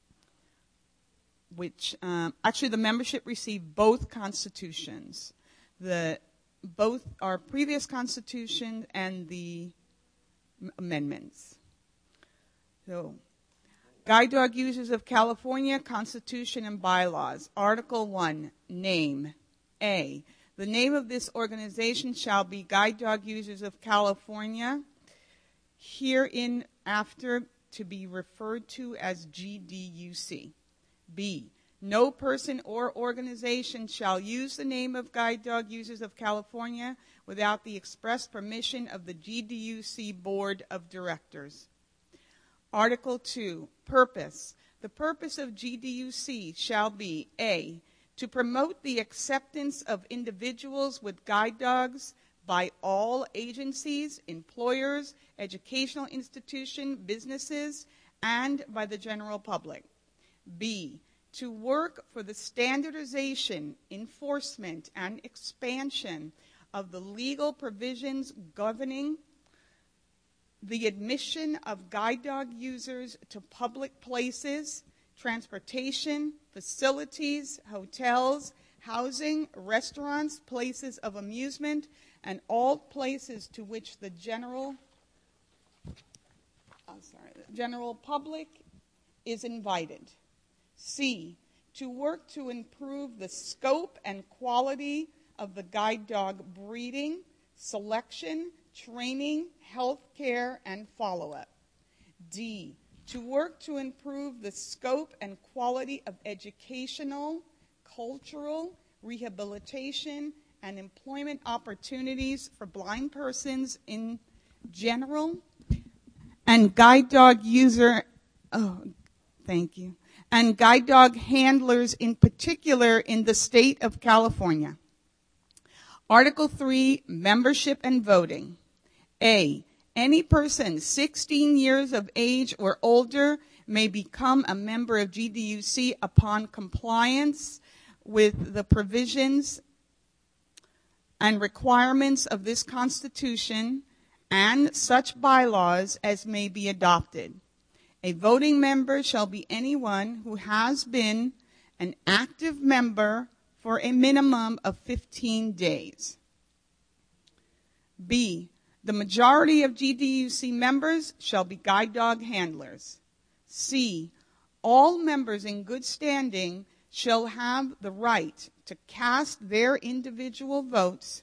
which um, actually the membership received both constitutions, the both our previous constitution and the m- amendments. So, Guide Dog Users of California, Constitution and Bylaws. Article one, name. A. The name of this organization shall be Guide Dog Users of California, herein after to be referred to as G D U C. B. No person or organization shall use the name of Guide Dog Users of California without the express permission of the G D U C Board of Directors. Article two, purpose. The purpose of G D U C shall be A. To promote the acceptance of individuals with guide dogs by all agencies, employers, educational institutions, businesses, and by the general public. B. To work for the standardization, enforcement, and expansion of the legal provisions governing the admission of guide dog users to public places, transportation, facilities, hotels, housing, restaurants, places of amusement, and all places to which the general, oh, sorry, the general public is invited. C, to work to improve the scope and quality of the guide dog breeding, selection, training, health care, and follow-up. D, to work to improve the scope and quality of educational, cultural, rehabilitation, and employment opportunities for blind persons in general, and guide dog user, oh, thank you, and guide dog handlers in particular in the state of California. Article three, membership and voting. A, any person sixteen years of age or older may become a member of G D U C upon compliance with the provisions and requirements of this Constitution and such bylaws as may be adopted. A voting member shall be anyone who has been an active member for a minimum of fifteen days. B, the majority of G D U C members shall be guide dog handlers. C, all members in good standing shall have the right to cast their individual votes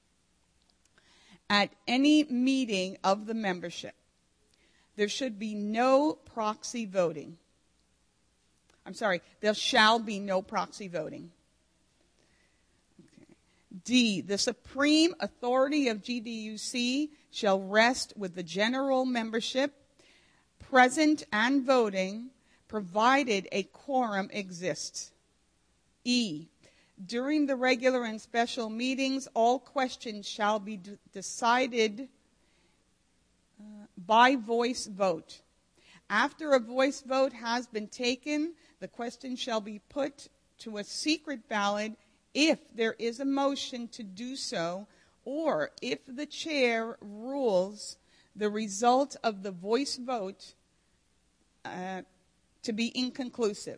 at any meeting of the membership. There should be no proxy voting. I'm sorry, there shall be no proxy voting. Okay. D, the supreme authority of G D U C shall rest with the general membership, present and voting, provided a quorum exists. E, during the regular and special meetings, all questions shall be d- decided uh, by voice vote. After a voice vote has been taken, the question shall be put to a secret ballot if there is a motion to do so, or if the chair rules the result of the voice vote uh, to be inconclusive.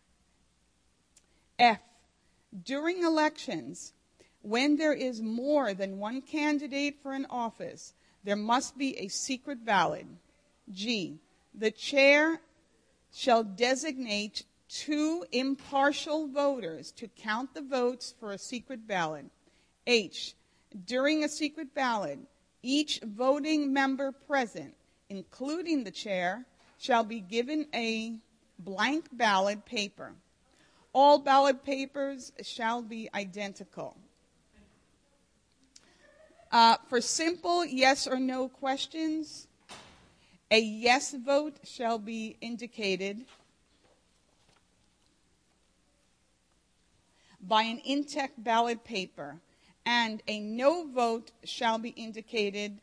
F, during elections, when there is more than one candidate for an office, there must be a secret ballot. G, the chair shall designate two impartial voters to count the votes for a secret ballot. H, during a secret ballot, each voting member present, including the chair, shall be given a blank ballot paper. All ballot papers shall be identical. Uh, for simple yes or no questions, a yes vote shall be indicated by an intact ballot paper, and a no vote shall be indicated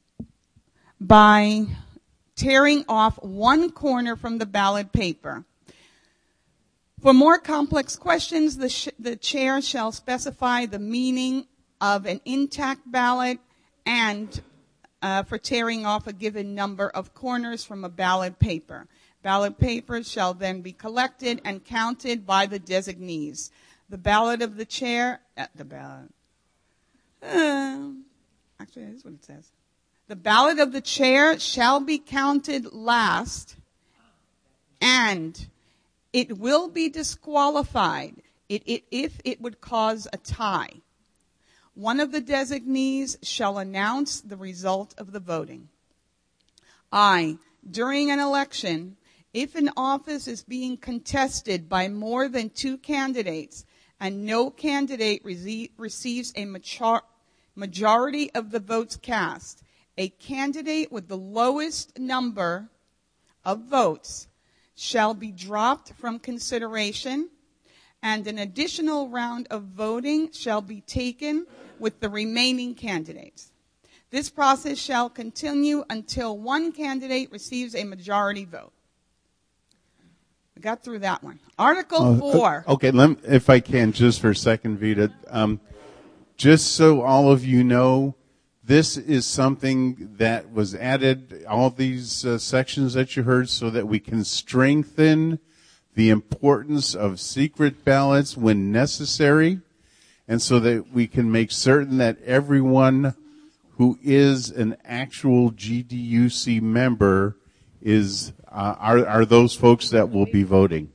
by tearing off one corner from the ballot paper. For more complex questions, the, sh- the chair shall specify the meaning of an intact ballot and uh, for tearing off a given number of corners from a ballot paper. Ballot papers shall then be collected and counted by the designees. The ballot of the chair, uh, the ballot, uh, actually, that is what it says. The ballot of the chair shall be counted last, and it will be disqualified it, it, if it would cause a tie. One of the designees shall announce the result of the voting. I, during an election, if an office is being contested by more than two candidates and no candidate rece- receives a major- majority of the votes cast, a candidate with the lowest number of votes shall be dropped from consideration, and an additional round of voting shall be taken with the remaining candidates. This process shall continue until one candidate receives a majority vote. We got through that one. Article Uh, four. Okay, let me, if I can, just for a second, Vita. Um, just so all of you know, this is something that was added, all these uh, sections that you heard, so that we can strengthen the importance of secret ballots when necessary, and so that we can make certain that everyone who is an actual G D U C member is uh, are, are those folks that will be voting.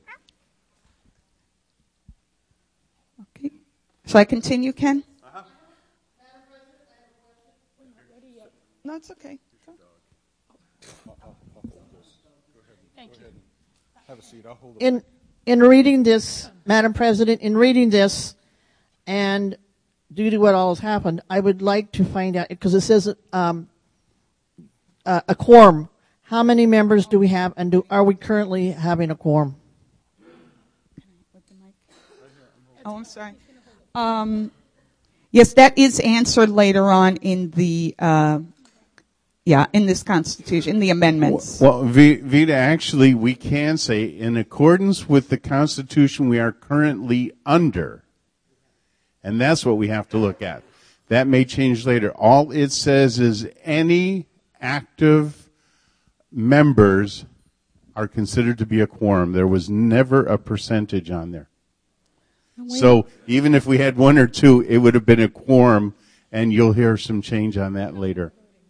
Okay. Shall I continue, Ken? Uh-huh. No, it's okay. Go. Thank you. Have a seat. I'll hold it. In in reading this, Madam President, in reading this, and due to what all has happened, I would like to find out, because it says um, uh, a quorum. How many members do we have, and do are we currently having a quorum? Oh, I'm sorry. Um, yes, that is answered later on in the, uh, yeah, in this Constitution, in the amendments. Well, V- Vita, actually, we can say, in accordance with the Constitution we are currently under, and that's what we have to look at. That may change later. All it says is any active members are considered to be a quorum. There was never a percentage on there. So even if we had one or two, it would have been a quorum, and you'll hear some change on that later.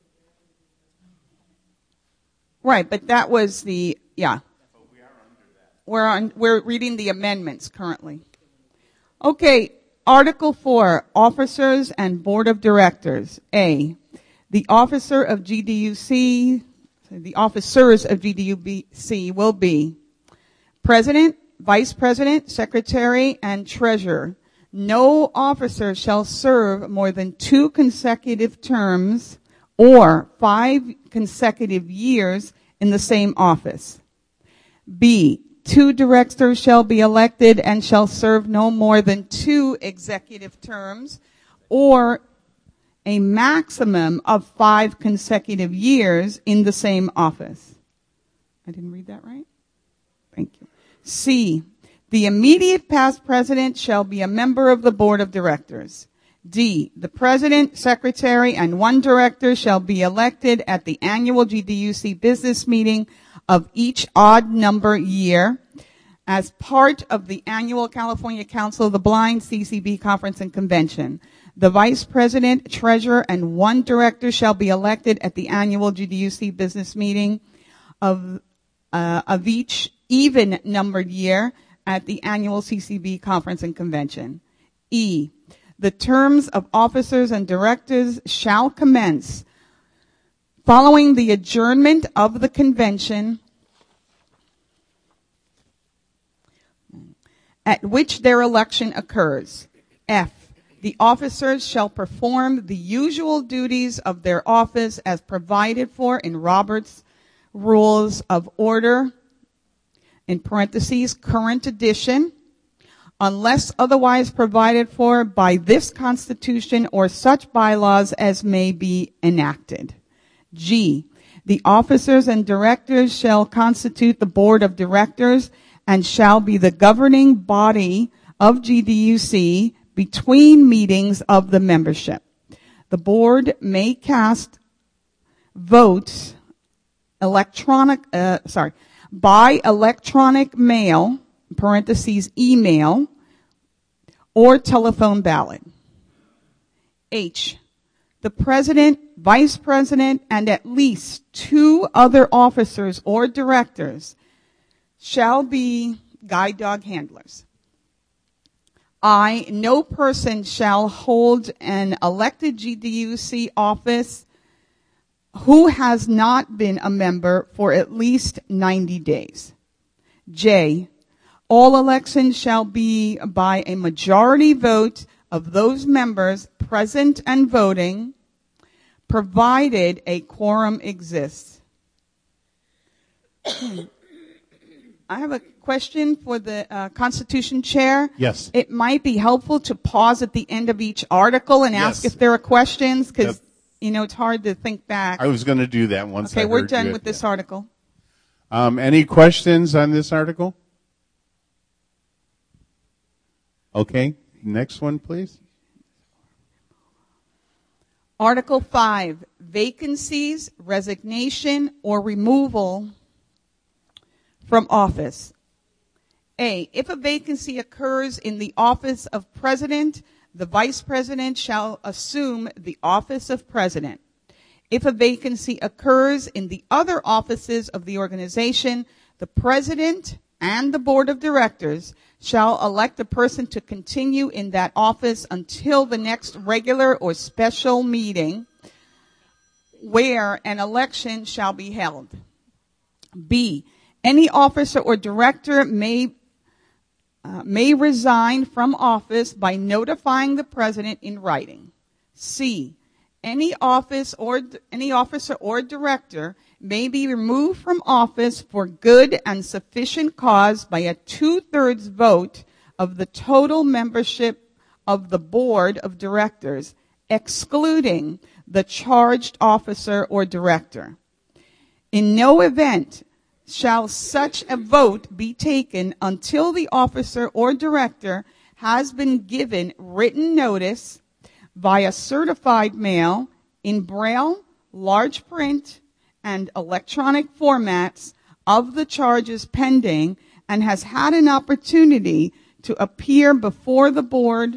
Right, but that was the, yeah. We're on, we're reading the amendments currently. Okay, Article four, Officers and Board of Directors. A, the officer of G D U C, the officers of G D U C will be President, Vice President, Secretary, and Treasurer. No officer shall serve more than two consecutive terms or five consecutive years in the same office. B, two directors shall be elected and shall serve no more than two executive terms or a maximum of five consecutive years in the same office. I didn't read that right? Thank you. C, the immediate past president shall be a member of the board of directors. D, the president, secretary, and one director shall be elected at the annual G D U C business meeting of each odd number year as part of the annual California Council of the Blind C C B conference and convention. The vice president, treasurer, and one director shall be elected at the annual G D U C business meeting of, uh, of each even numbered year at the annual C C B conference and convention. E, the terms of officers and directors shall commence following the adjournment of the convention at which their election occurs. F, the officers shall perform the usual duties of their office as provided for in Robert's Rules of Order, in parentheses, current edition, unless otherwise provided for by this Constitution or such bylaws as may be enacted. G, the officers and directors shall constitute the board of directors and shall be the governing body of G D U C between meetings of the membership. The board may cast votes electronic, uh, sorry, by electronic mail, parentheses, email, or telephone ballot. H, the president, vice president, and at least two other officers or directors shall be guide dog handlers. I, no person shall hold an elected G D U C office who has not been a member for at least ninety days. J, all elections shall be by a majority vote of those members present and voting, provided a quorum exists. I have a question for the uh, Constitution Chair. Yes. It might be helpful to pause at the end of each article and ask Yes. if there are questions, because, Yep. you know, it's hard to think back. I was going to do that once Okay, I we're heard done you. with this article. Um, any questions on this article? Okay, next one, please. Article five, vacancies, resignation, or removal from office. A, if a vacancy occurs in the office of president, the vice president shall assume the office of president. If a vacancy occurs in the other offices of the organization, the president and the board of directors shall elect a person to continue in that office until the next regular or special meeting where an election shall be held. B, any officer or director may Uh, may resign from office by notifying the president in writing. C, any office or any officer or director may be removed from office for good and sufficient cause by a two-thirds vote of the total membership of the board of directors, excluding the charged officer or director. In no event shall such a vote be taken until the officer or director has been given written notice via certified mail in Braille, large print, and electronic formats of the charges pending and has had an opportunity to appear before the board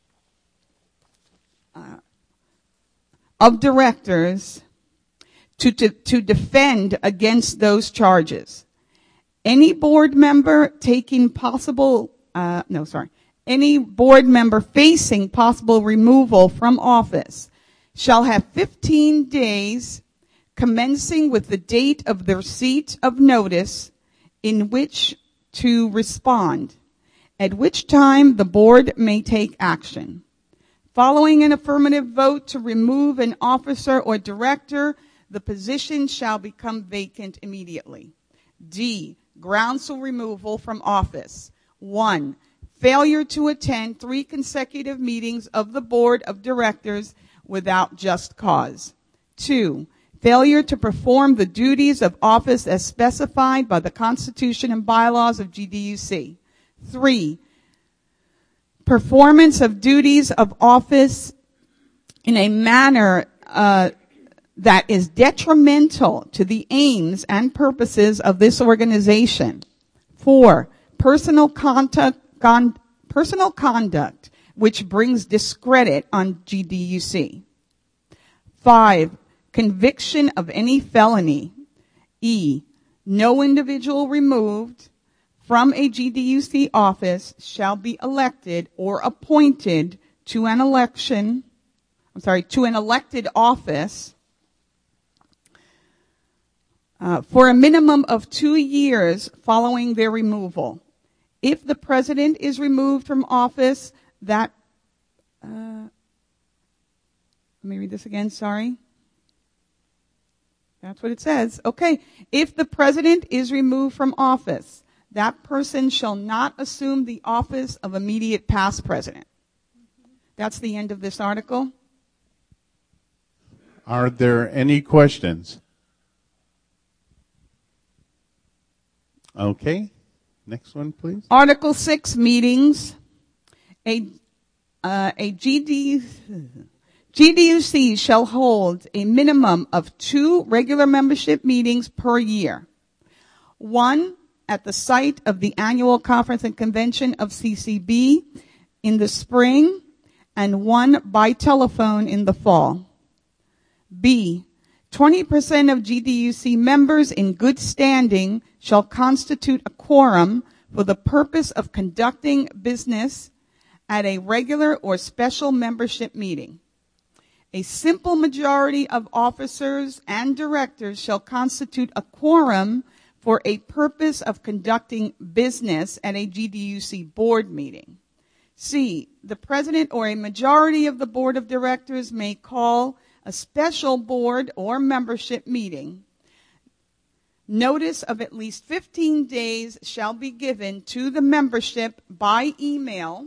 uh, of directors To, to, to defend against those charges. Any board member taking possible, uh, no, sorry, any board member facing possible removal from office shall have fifteen days commencing with the date of the receipt of notice in which to respond, at which time the board may take action. Following an affirmative vote to remove an officer or director, the position shall become vacant immediately. D, grounds for removal from office. One, failure to attend three consecutive meetings of the board of directors without just cause. Two, failure to perform the duties of office as specified by the Constitution and bylaws of G D U C. Three, performance of duties of office in a manner uh, that is detrimental to the aims and purposes of this organization. Four, personal conduct, con, personal conduct which brings discredit on G D U C. Five, conviction of any felony. E, no individual removed from a G D U C office shall be elected or appointed to an election, I'm sorry, to an elected office Uh, for a minimum of two years following their removal. If the president is removed from office, that, uh, let me read this again, sorry. That's what it says. Okay. If the president is removed from office, that person shall not assume the office of immediate past president. That's the end of this article. Are there any questions? Okay. Next one, please. Article six, meetings. A, uh, a G D, G D U C shall hold a minimum of two regular membership meetings per year. One at the site of the annual conference and convention of C C B in the spring, and one by telephone in the fall. B, twenty percent of G D U C members in good standing shall constitute a quorum for the purpose of conducting business at a regular or special membership meeting. A simple majority of officers and directors shall constitute a quorum for a purpose of conducting business at a G D U C board meeting. C, the president or a majority of the board of directors may call a special board or membership meeting. Notice of at least fifteen days shall be given to the membership by email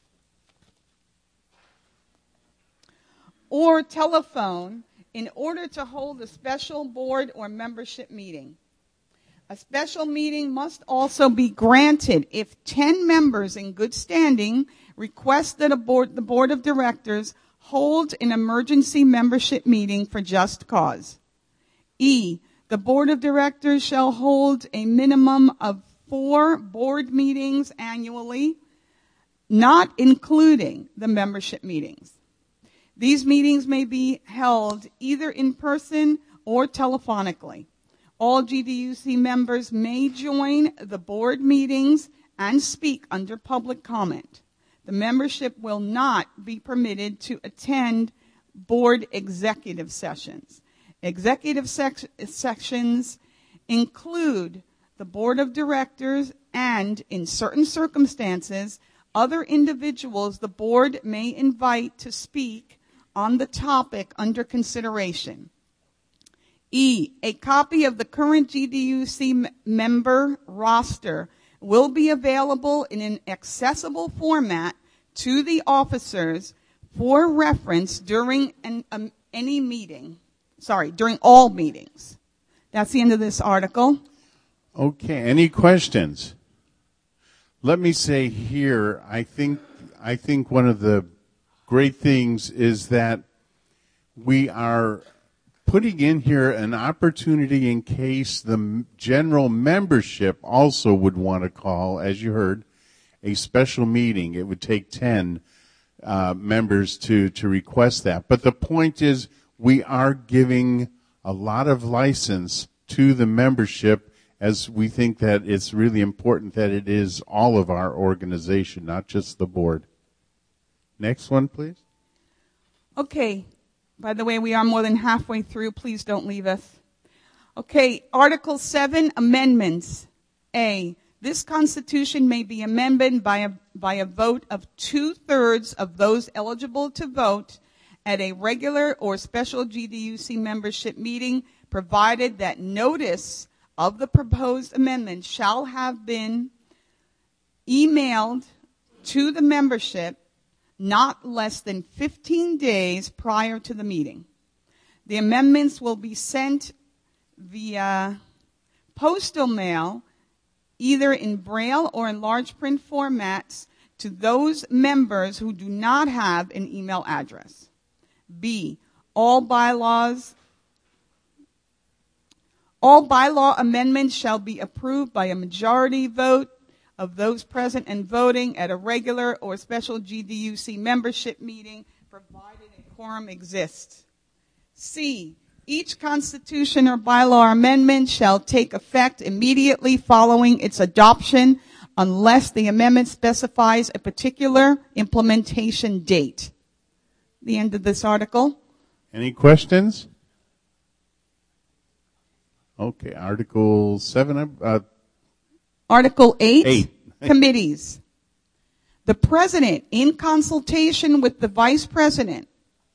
or telephone in order to hold a special board or membership meeting. A special meeting must also be granted if ten members in good standing request that a board, the board of directors hold an emergency membership meeting for just cause. E, the board of directors shall hold a minimum of four board meetings annually, not including the membership meetings. These meetings may be held either in person or telephonically. All G D U C members may join the board meetings and speak under public comment. The membership will not be permitted to attend board executive sessions. Executive sec- sections include the board of directors and, in certain circumstances, other individuals the board may invite to speak on the topic under consideration. E, a copy of the current G D U C m- member roster will be available in an accessible format to the officers for reference during an, um, any meeting. Sorry, during all meetings. That's the end of this article. Okay, any questions? Let me say here, I think I think one of the great things is that we are putting in here an opportunity in case the general membership also would want to call, as you heard, a special meeting. It would take ten uh, members to, to request that. But the point is, we are giving a lot of license to the membership, as we think that it's really important that it is all of our organization, not just the board. Next one, please. Okay. By the way, we are more than halfway through. Please don't leave us. Okay, Article seven, amendments. A, this Constitution may be amended by a, by a vote of two-thirds of those eligible to vote at a regular or special G D U C membership meeting, provided that notice of the proposed amendment shall have been emailed to the membership not less than fifteen days prior to the meeting. The amendments will be sent via postal mail, either in Braille or in large print formats, to those members who do not have an email address. B, all bylaws, all bylaw amendments shall be approved by a majority vote of those present and voting at a regular or special G D U C membership meeting, provided a quorum exists. C, each constitution or bylaw amendment shall take effect immediately following its adoption unless the amendment specifies a particular implementation date. The end of this article. Any questions? Okay, Article seven. Uh, Article eight, eight. committees. The president, in consultation with the vice president,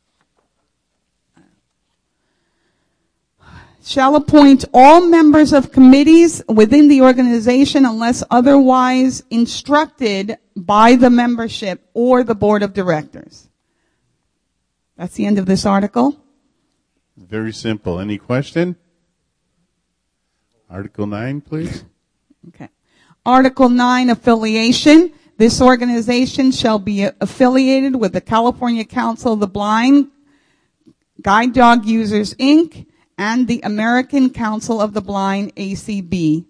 shall appoint all members of committees within the organization unless otherwise instructed by the membership or the board of directors. That's the end of this article. Very simple. Any question? Article nine, please. Okay. Article nine, affiliation. This organization shall be affiliated with the California Council of the Blind, Guide Dog Users, Incorporated, and the American Council of the Blind, A C B.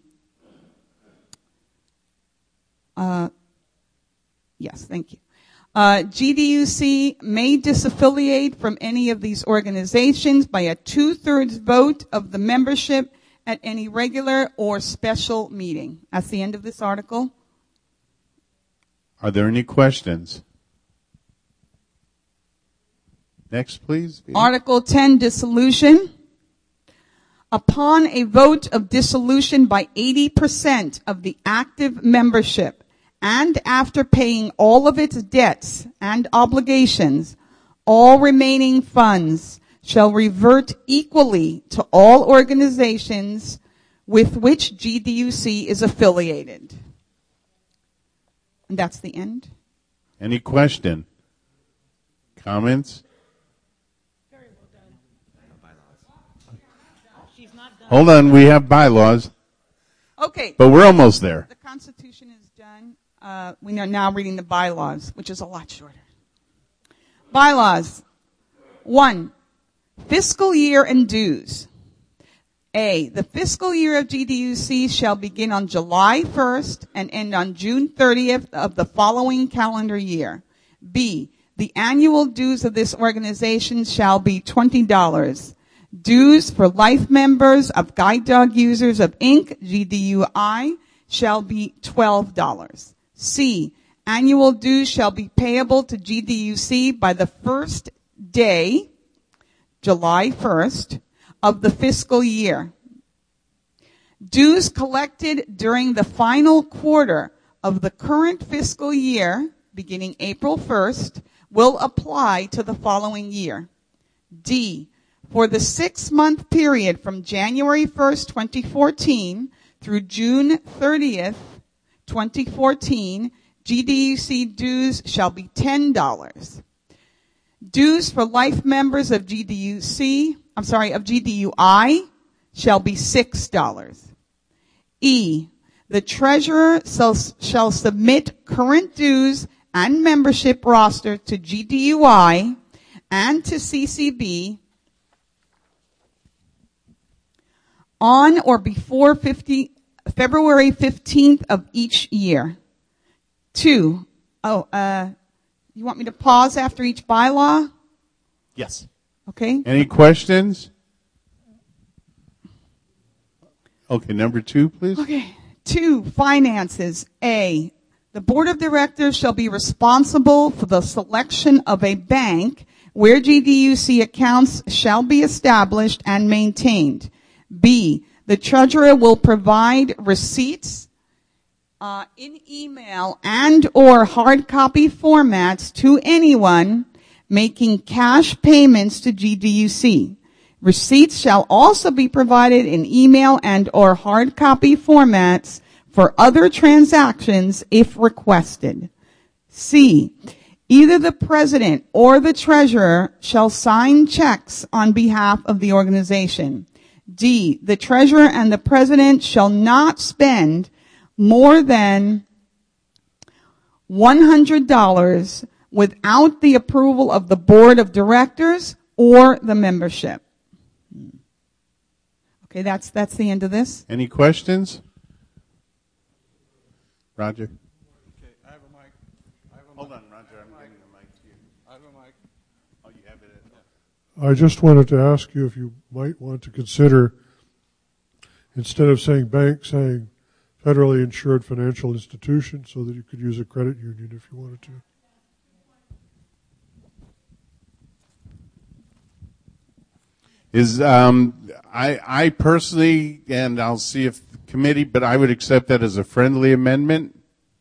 Uh, yes, thank you. Uh, G D U C may disaffiliate from any of these organizations by a two-thirds vote of the membership at any regular or special meeting. That's the end of this article. Are there any questions? Next, please. Article ten, dissolution. Upon a vote of dissolution by eighty percent of the active membership, and after paying all of its debts and obligations, all remaining funds shall revert equally to all organizations with which G D U C is affiliated. And that's the end. Any question? Comments? Very well done. She's not done. Hold on, we have bylaws. Okay. But we're almost there. The Constitution is done. Uh, we are now reading the bylaws, which is a lot shorter. Bylaws. One, fiscal year and dues. A, the fiscal year of G D U C shall begin on July first and end on June thirtieth of the following calendar year. B, the annual dues of this organization shall be twenty dollars. Dues for life members of Guide Dog Users of Incorporated, G D U I, shall be twelve dollars. C, annual dues shall be payable to G D U C by the first day, July first, of the fiscal year. Dues collected during the final quarter of the current fiscal year, beginning April first, will apply to the following year. D, for the six-month period from January first, twenty fourteen through June thirtieth, twenty fourteen, G D U C dues shall be ten dollars. Dues for life members of G D U C, I'm sorry, of G D U I shall be six dollars. E, the treasurer shall, shall submit current dues and membership roster to G D U I and to C C B on or before February fifteenth of each year. Two, oh, uh, you want me to pause after each bylaw? Yes. Okay. Any questions? Okay, number two, please. Okay. Two, finances. A, the board of directors shall be responsible for the selection of a bank where G D U C accounts shall be established and maintained. B, the treasurer will provide receipts uh, in email and or hard copy formats to anyone making cash payments to G D U C. Receipts shall also be provided in email and or hard copy formats for other transactions if requested. C, either the president or the treasurer shall sign checks on behalf of the organization. D, the treasurer and the president shall not spend more than one hundred dollars without the approval of the board of directors or the membership. Okay, that's that's the end of this. Any questions? Roger. Okay, I have a mic. I have a Hold mic. on, Roger. I'm giving the mic to you. I have a mic. Oh, you have it. At, I just wanted to ask you if you might want to consider, instead of saying bank, saying federally insured financial institution, so that you could use a credit union if you wanted to. Is um, I I personally, and I'll see if the committee, but I would accept that as a friendly amendment.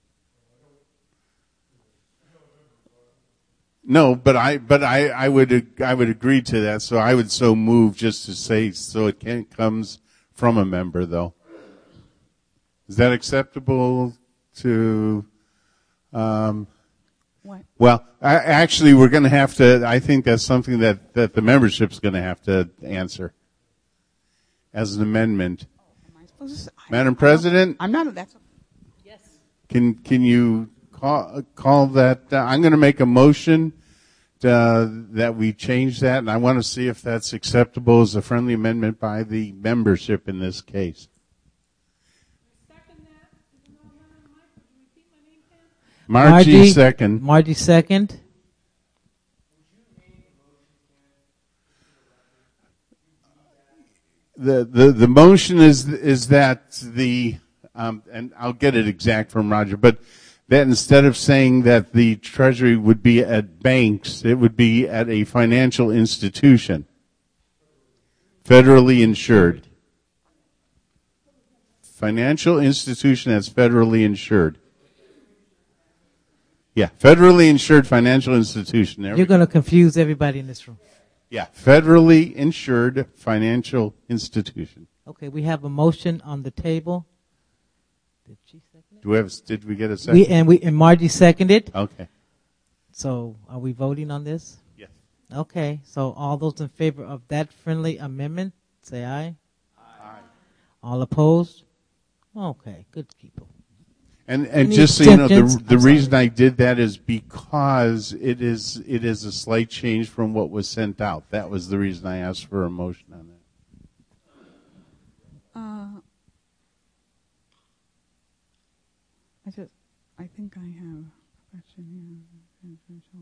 No, but I but I, I would I would agree to that. So I would so move just to say so it can comes from a member though. Is that acceptable to? Um, What? Well, I, actually, we're going to have to. I think that's something that that the membership's going to have to answer as an amendment. Am I supposed to, I, Madam President, I'm not. That's. Yes. can can you call call that? Uh, I'm going to make a motion to, uh, that we change that, and I want to see if that's acceptable as a friendly amendment by the membership in this case. Margie, second. Margie second. The, the the motion is is that the um, and I'll get it exact from Roger, but that instead of saying that the treasury would be at banks, it would be at a financial institution, federally insured. Financial institution that's federally insured. Yeah, federally insured financial institution. There You're going to confuse everybody in this room. Yeah, federally insured financial institution. Okay, we have a motion on the table. Did she second it? Do we have? Did we get a second? We and we and Margie seconded. Okay. So, are we voting on this? Yes. Okay. So, all those in favor of that friendly amendment, say aye. Aye. All opposed? Okay. Good people. And and Any just so you know, sentence- the the I'm sorry. reason I did that is because it is it is a slight change from what was sent out. That was the reason I asked for a motion on that. Uh, I just, I think I have a question here.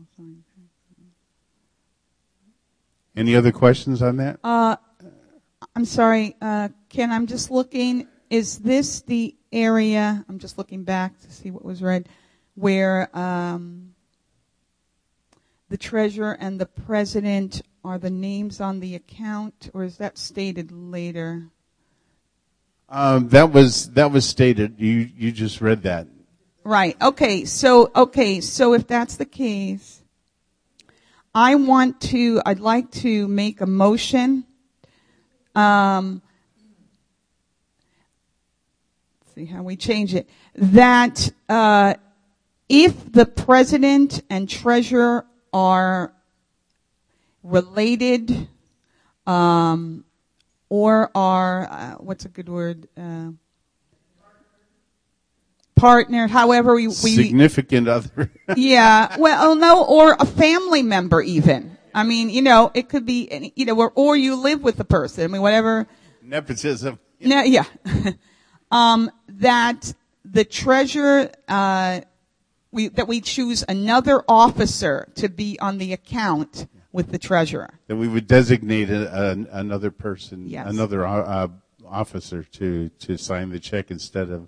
Any other questions on that? Uh, I'm sorry, uh, Ken, I'm just looking, is this the area, I'm just looking back to see what was read, where um, the treasurer and the president are the names on the account, or is that stated later? Um, that was that was stated. You you just read that. Right. Okay. So, okay. So if that's the case, I want to, I'd like to make a motion. Um, let's see how we change it. That, uh, if the president and treasurer are related, um, or are, uh, what's a good word? Uh, partner, however we, we Significant other. yeah, well, no, or a family member even. I mean, you know, it could be, any- you know, or, or you live with the person. I mean, whatever. Nepotism. No, yeah. um, that the treasurer, uh, we, that we choose another officer to be on the account with the treasurer. That we would designate a, a, another person, Yes. another uh, officer to to sign the check instead of.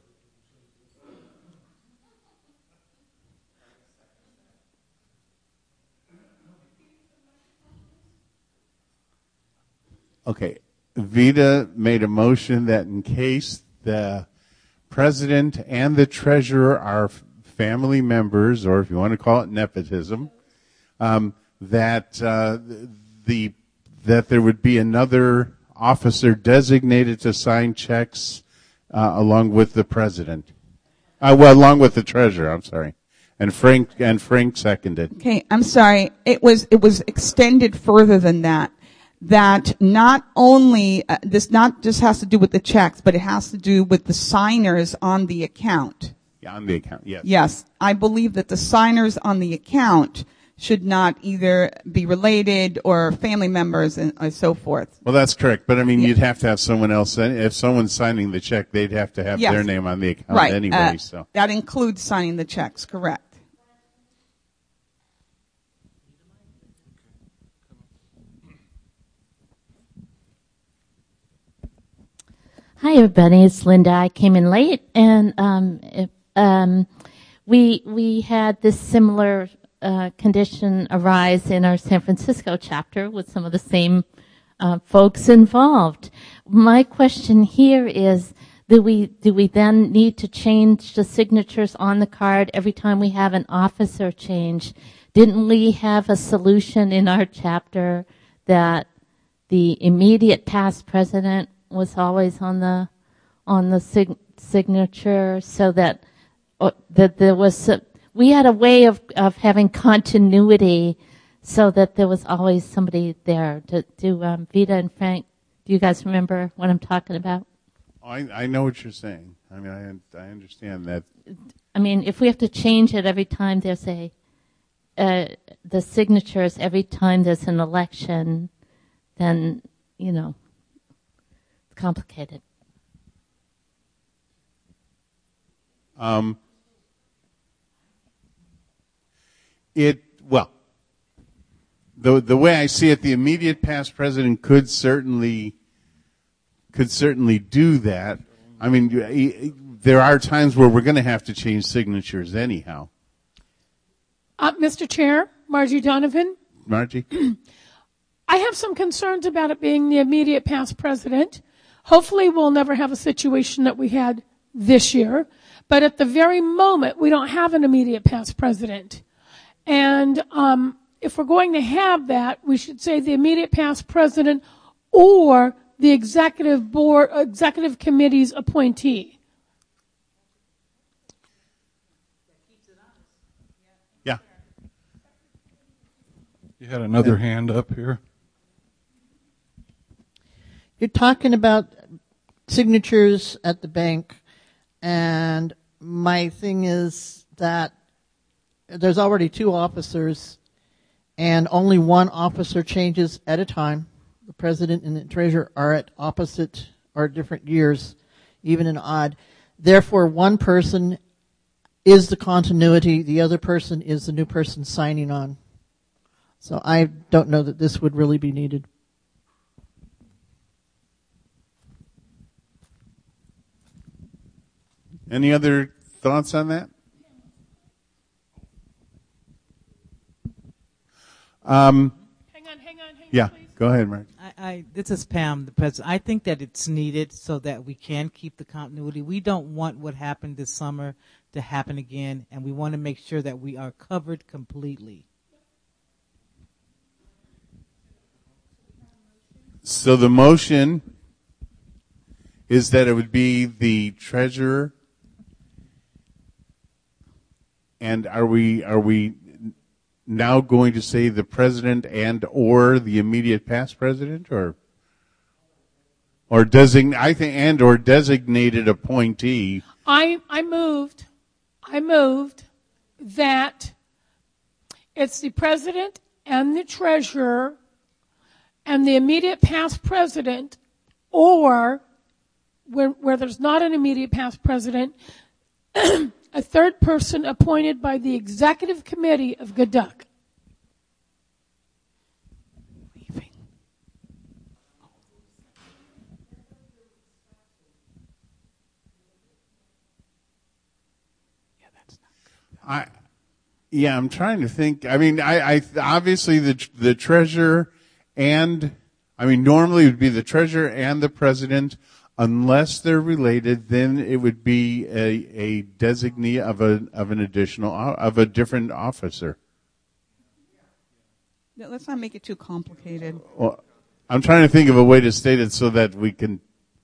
Okay, Vita made a motion that in case the president and the treasurer are f- family members, or if you want to call it nepotism, um, that uh, the that there would be another officer designated to sign checks uh, along with the president, uh, well, along with the treasurer. I'm sorry, and Frank and Frank seconded. Okay, I'm sorry. It was, it was extended further than that. That not only, uh, this not just has to do with the checks, but it has to do with the signers on the account. Yeah, on the account. Yes. Yes, I believe that the signers on the account should not either be related or family members and, and so forth. Well, that's correct, but I mean, you'd have to have someone else. If someone's signing the check, they'd have to have Yes. their name on the account Right. anyway. uh, So that includes signing the checks, correct? Hi, everybody. It's Linda. I came in late, and um, it, um, we we had this similar uh, condition arise in our San Francisco chapter with some of the same uh, folks involved. My question here is: Do we do we then need to change the signatures on the card every time we have an officer change? Didn't we have a solution in our chapter that the immediate past president was always on the on the sig- signature, so that uh, that there was uh, we had a way of of having continuity, so that there was always somebody there. To do um, Vita and Frank, do you guys remember what I'm talking about? I, I know what you're saying. I mean, I I understand that. I mean, if we have to change it every time there's a uh, the signatures every time there's an election, then you know. Complicated. Um, it well, the the way I see it, the immediate past president could certainly could certainly do that. I mean, y- there are times where we're going to have to change signatures anyhow. Uh, Mister Chair, Margie Donovan. Margie, I have some concerns about it being the immediate past president. Hopefully we'll never have a situation that we had this year. But at the very moment, we don't have an immediate past president. And um, if we're going to have that, we should say the immediate past president or the executive board, executive committee's appointee. Yeah. You had another hand up here. You're talking about signatures at the bank, and my thing is that there's already two officers, and only one officer changes at a time. The president and the treasurer are at opposite or different years, even and odd. Therefore, one person is the continuity, the other person is the new person signing on. So I don't know that this would really be needed. Any other thoughts on that? Um, hang on, hang on, hang yeah, on, please. Go ahead, Mark. I, I, this is Pam, the president. I think that it's needed so that we can keep the continuity. We don't want what happened this summer to happen again, and we want to make sure that we are covered completely. So the motion is that it would be the treasurer, and are we are we now going to say the president and or the immediate past president, or or design I think and or designated appointee? I I moved, I moved that it's the president and the treasurer and the immediate past president, or where, where there's not an immediate past president, a third person appointed by the executive committee of G D U C. I, yeah, I'm trying to think. I mean, I, I obviously the the treasurer and I mean normally it would be the treasurer and the president, unless they're related. Then it would be a, a designee of a of an additional of a different officer. No, let's not make it too complicated. Well, I'm trying to think of a way to state it so that we can.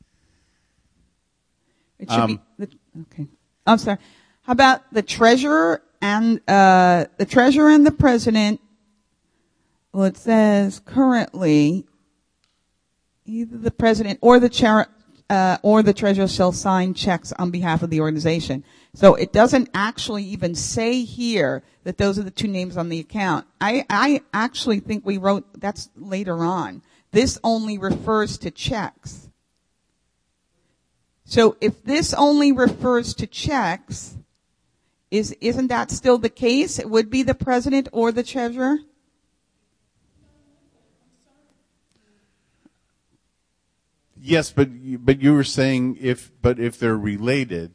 It should um, be the, okay. I'm sorry. How about the treasurer and uh, the treasurer and the president? Well, it says currently either the president or the chair uh, or the treasurer shall sign checks on behalf of the organization. So it doesn't actually even say here that those are the two names on the account. I, I actually think we wrote that's later on. This only refers to checks. So if this only refers to checks, is isn't that still the case? It would be the president or the treasurer? Yes, but but you were saying if but if they're related,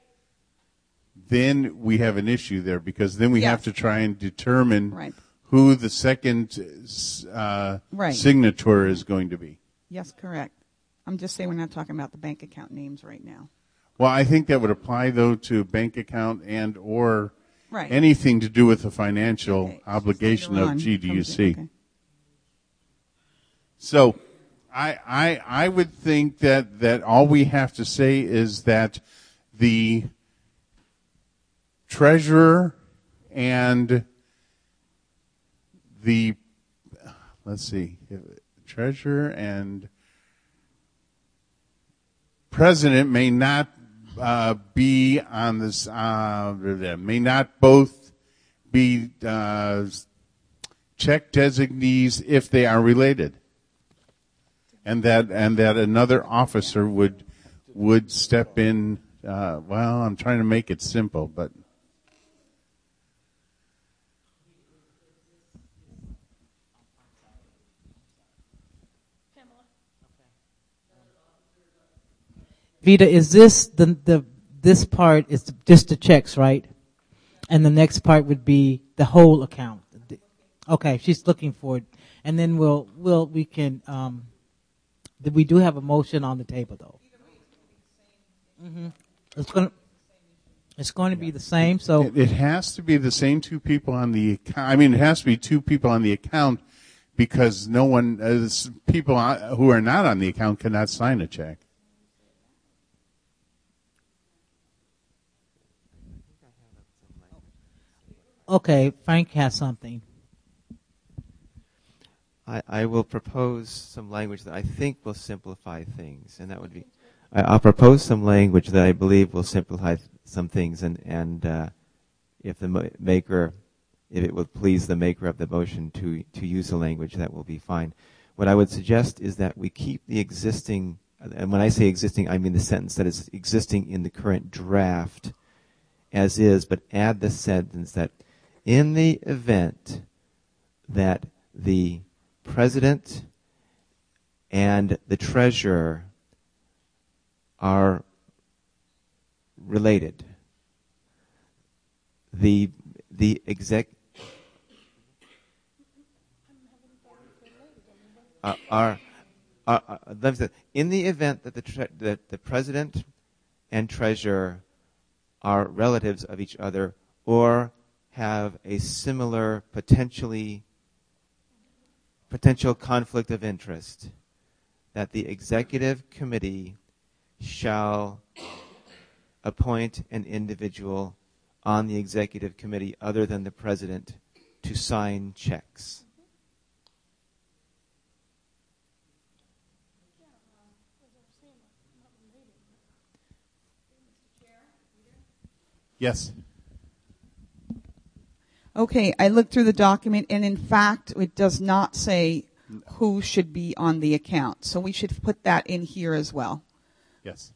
then we have an issue there, because then we Yes. have to try and determine Right. who the second uh, Right. signature is going to be. Yes, correct. I'm just saying we're not talking about the bank account names right now. Well, I think that would apply though to bank account and or Right. anything to do with the financial Okay. obligation Later of on G D U C. comes in. Okay. So I, I I would think that, that all we have to say is that the treasurer and the let's see treasurer and president may not uh, be on this uh, may not both be uh, check designees if they are related. And that and that another officer would would step in. Uh, well, I'm trying to make it simple, but Vita, is this the the this part is just the checks, right? And the next part would be the whole account. Okay, she's looking for it, and then we'll we'll we can. Um, We do have a motion on the table, though. Mm-hmm. It's going to it's going to be the same. So it, it has to be the same two people on the account. I mean, it has to be two people on the account, because no one, uh, people who are not on the account cannot sign a check. okay, Frank has something. I, I will propose some language that I think will simplify things, and that would be, I, I'll propose some language that I believe will simplify some things, and and uh, if the mo- maker, if it would please the maker of the motion to to use the language, that will be fine. What I would suggest is that we keep the existing, and when I say existing, I mean the sentence that is existing in the current draft as is, but add the sentence that in the event that the president and the treasurer are related, the the exec uh, are, are, are let me say, in the event that the tre- that the president and treasurer are relatives of each other or have a similar potentially potential conflict of interest, that the executive committee shall appoint an individual on the executive committee other than the president to sign checks. Yes. Okay, I looked through the document, and in fact, it does not say who should be on the account. So we should put that in here as well. Yes.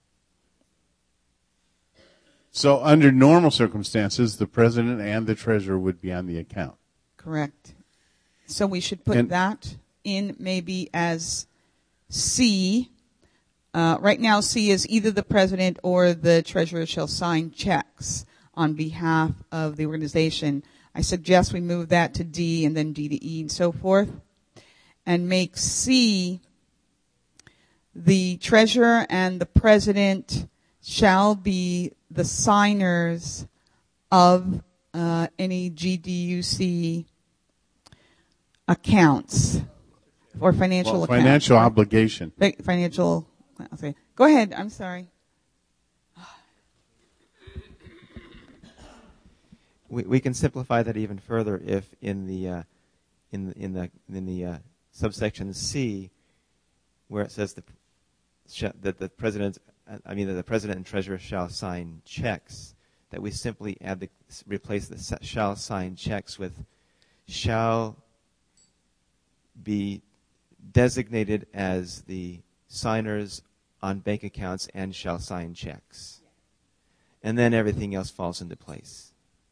So under normal circumstances, the president and the treasurer would be on the account. Correct. So we should put And- that in maybe as C. Uh, right now, C is either the president or the treasurer shall sign checks on behalf of the organization. I suggest we move that to D and then D to E and so forth, and make C the treasurer and the president shall be the signers of uh, any G D U C accounts or financial Well, accounts. financial obligation. Fi- Financial. Okay. Go ahead. I'm sorry. We we can simplify that even further if in the uh, in the, in the in the uh, subsection C, where it says the sh- that the president, I mean that the president and treasurer shall sign checks, that we simply add the replace the s- shall sign checks with shall be designated as the signers on bank accounts and shall sign checks, and then everything else falls into place.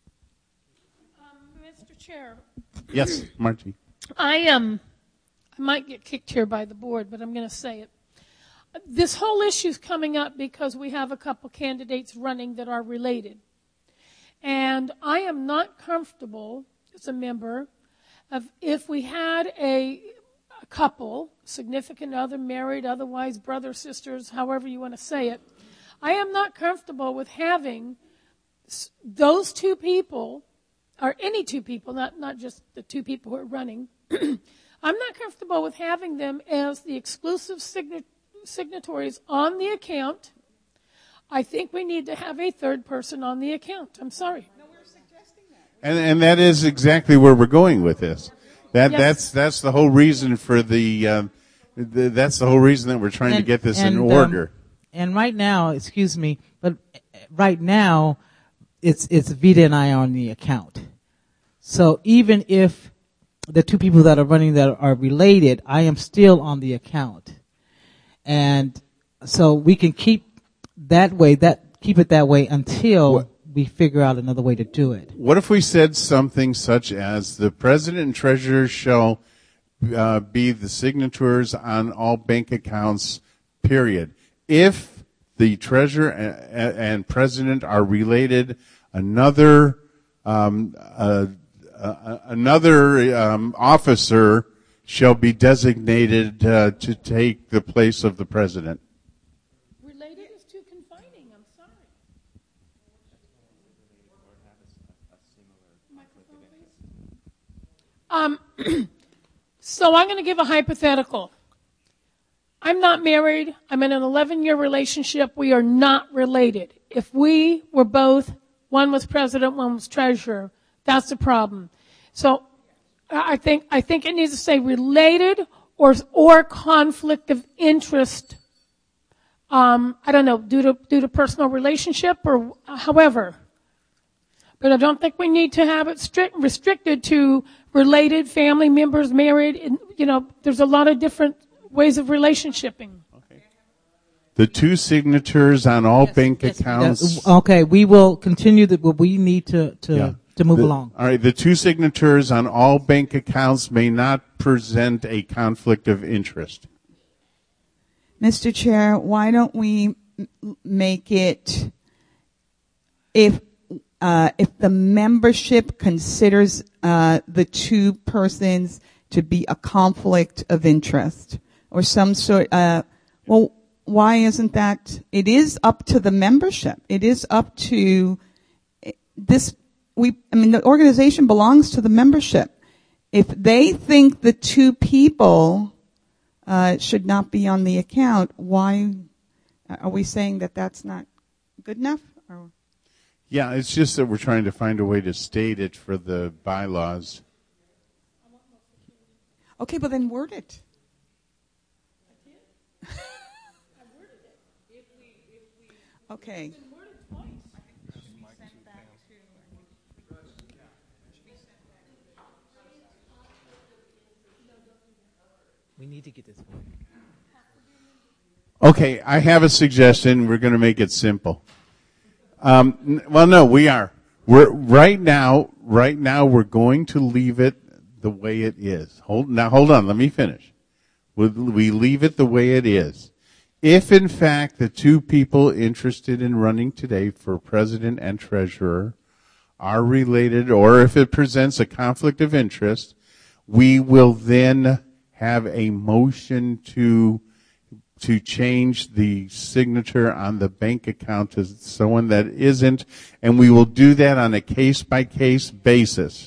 Mister Chair. Yes, Margie. I um, I might get kicked here by the board, but I'm going to say it. This whole issue is coming up because we have a couple candidates running that are related. And I am not comfortable as a member of if we had a, a couple, significant other, married, otherwise brothers, sisters, however you want to say it. I am not comfortable with having s- those two people, or any two people, not, not just the two people who are running. I'm not comfortable with having them as the exclusive signa- signatories on the account. I think we need to have a third person on the account. I'm sorry. And and that is exactly where we're going with this. That Yes. that's that's the whole reason for the, um, the that's the whole reason that we're trying to And- get this and, in um, order. and right now, excuse me, but right now, it's it's Vita and I on the account. So even if the two people that are running that are related, I am still on the account, and so we can keep that way. That keep it that way until What- we figure out another way to do it. What if we said something such as the president and treasurer shall uh, be the signatories on all bank accounts, period. If the treasurer and, and president are related, another um, uh, uh, another um, officer shall be designated uh, to take the place of the president. Related is too confining. I'm sorry. Um, so I'm going to give a hypothetical. I'm not married. I'm in an eleven-year relationship. We are not related. If we were both, one was president, one was treasurer, that's the problem. So I think I think it needs to say related or or conflict of interest Um, I don't know, due to due to personal relationship or however. But I don't think we need to have it strict, restricted to related family members, married. And, you know, there's a lot of different ways of relationshiping. The two signatures on all bank accounts. Okay, we will continue the, but we need to, to, Yeah. to move The- along. All right, the two signatures on all bank accounts may not present a conflict of interest. Mister Chair, why don't we m- make it if uh, if the membership considers uh, the two persons to be a conflict of interest or some sort? Uh, well, why isn't that? It is up to the membership. It is up to this. We, I mean, the organization belongs to the membership. If they think the two people uh, should not be on the account, why are we saying that that's not good enough? Or? Yeah, it's just that we're trying to find a way to state it for the bylaws. Okay, but then word it. Okay. We need to get this one. Okay, I have a suggestion. We're going to make it simple. Um, n- well, no, we are. We're right now. Right now, we're going to leave it the way it is. Hold now. Hold on. Let me finish. We, we leave it the way it is. If in fact the two people interested in running today for president and treasurer are related, or if it presents a conflict of interest, we will then have a motion to to change the signature on the bank account to someone that isn't, and we will do that on a case-by-case basis.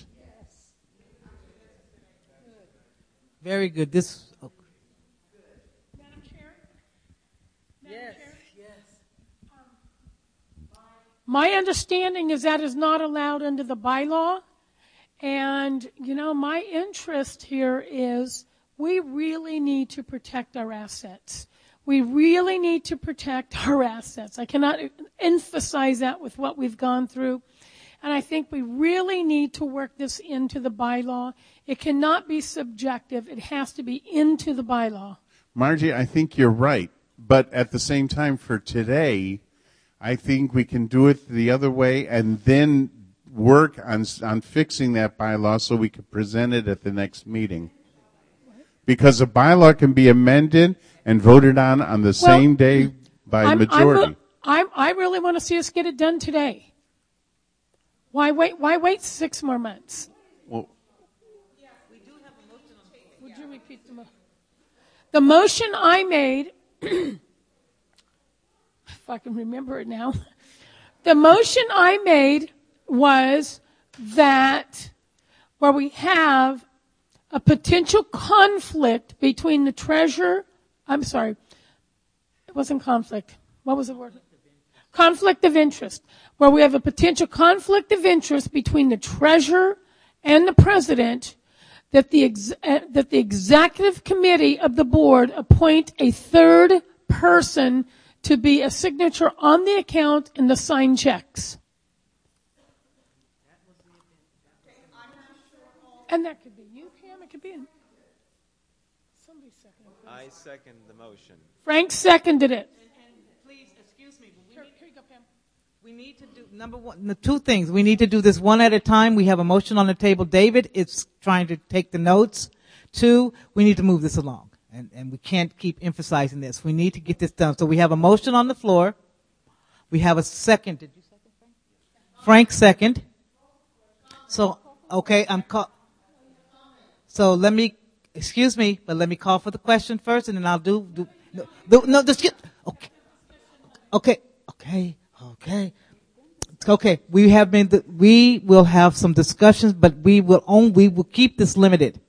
Very good. This. Oh. Madam Chair? Madam Chair? My understanding is that is not allowed under the bylaw. And, you know, my interest here is we really need to protect our assets. We really need to protect our assets. I cannot emphasize that with what we've gone through. And I think we really need to work this into the bylaw. It cannot be subjective. It has to be into the bylaw. Margie, I think you're right. But at the same time, for today, I think we can do it the other way and then work on on fixing that bylaw so we can present it at the next meeting. Because a bylaw can be amended and voted on on the Well, same day by I'm, majority. I'm, I'm, I really want to see us get it done today. Why wait? Why wait six more months? Well, Would you repeat the motion? The motion I made, if I can remember it now, the motion I made was that where we have a potential conflict between the treasurer, I'm sorry, it wasn't conflict. What was the word? Conflict of interest. Where we have a potential conflict of interest between the treasurer and the president, that the ex- uh, that the executive committee of the board appoint a third person to be a signature on the account and to sign checks. And that could be you, Pam. It could be somebody seconded it. I second the motion. Frank seconded it. Please, excuse me. But we, need, here you go, Pam. We need to do, number one, the two things. We need to do this one at a time. We have a motion on the table. David is trying to take the notes. Two, we need to move this along. And, and we can't keep emphasizing this. We need to get this done. So we have a motion on the floor. We have a second. Did you second, Frank? Frank second. So, okay, I'm call. So let me, excuse me, but let me call for the question first, and then I'll do, do no, no, no just get, okay, okay, okay, okay, okay. We have been, we will have some discussions, but we will only, we will keep this limited.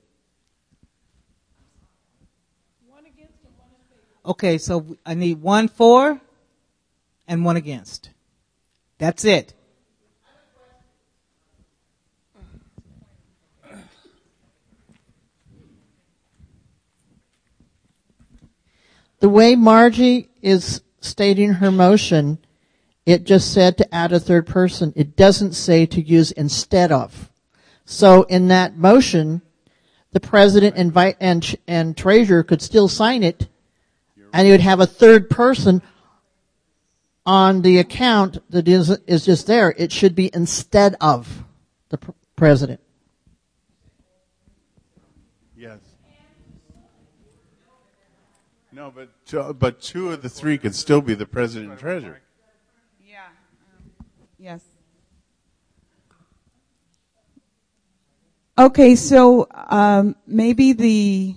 Okay, so I need one for and one against. That's it. The way Margie is stating her motion, it just said to add a third person. It doesn't say to use instead of. So in that motion, the president invite and and treasurer could still sign it, and you would have a third person on the account that is is just there. It should be instead of the pr- president. Yes. No, but two, but two of the three could still be the president and treasurer. Yeah. Um, yes. Okay, so um, maybe the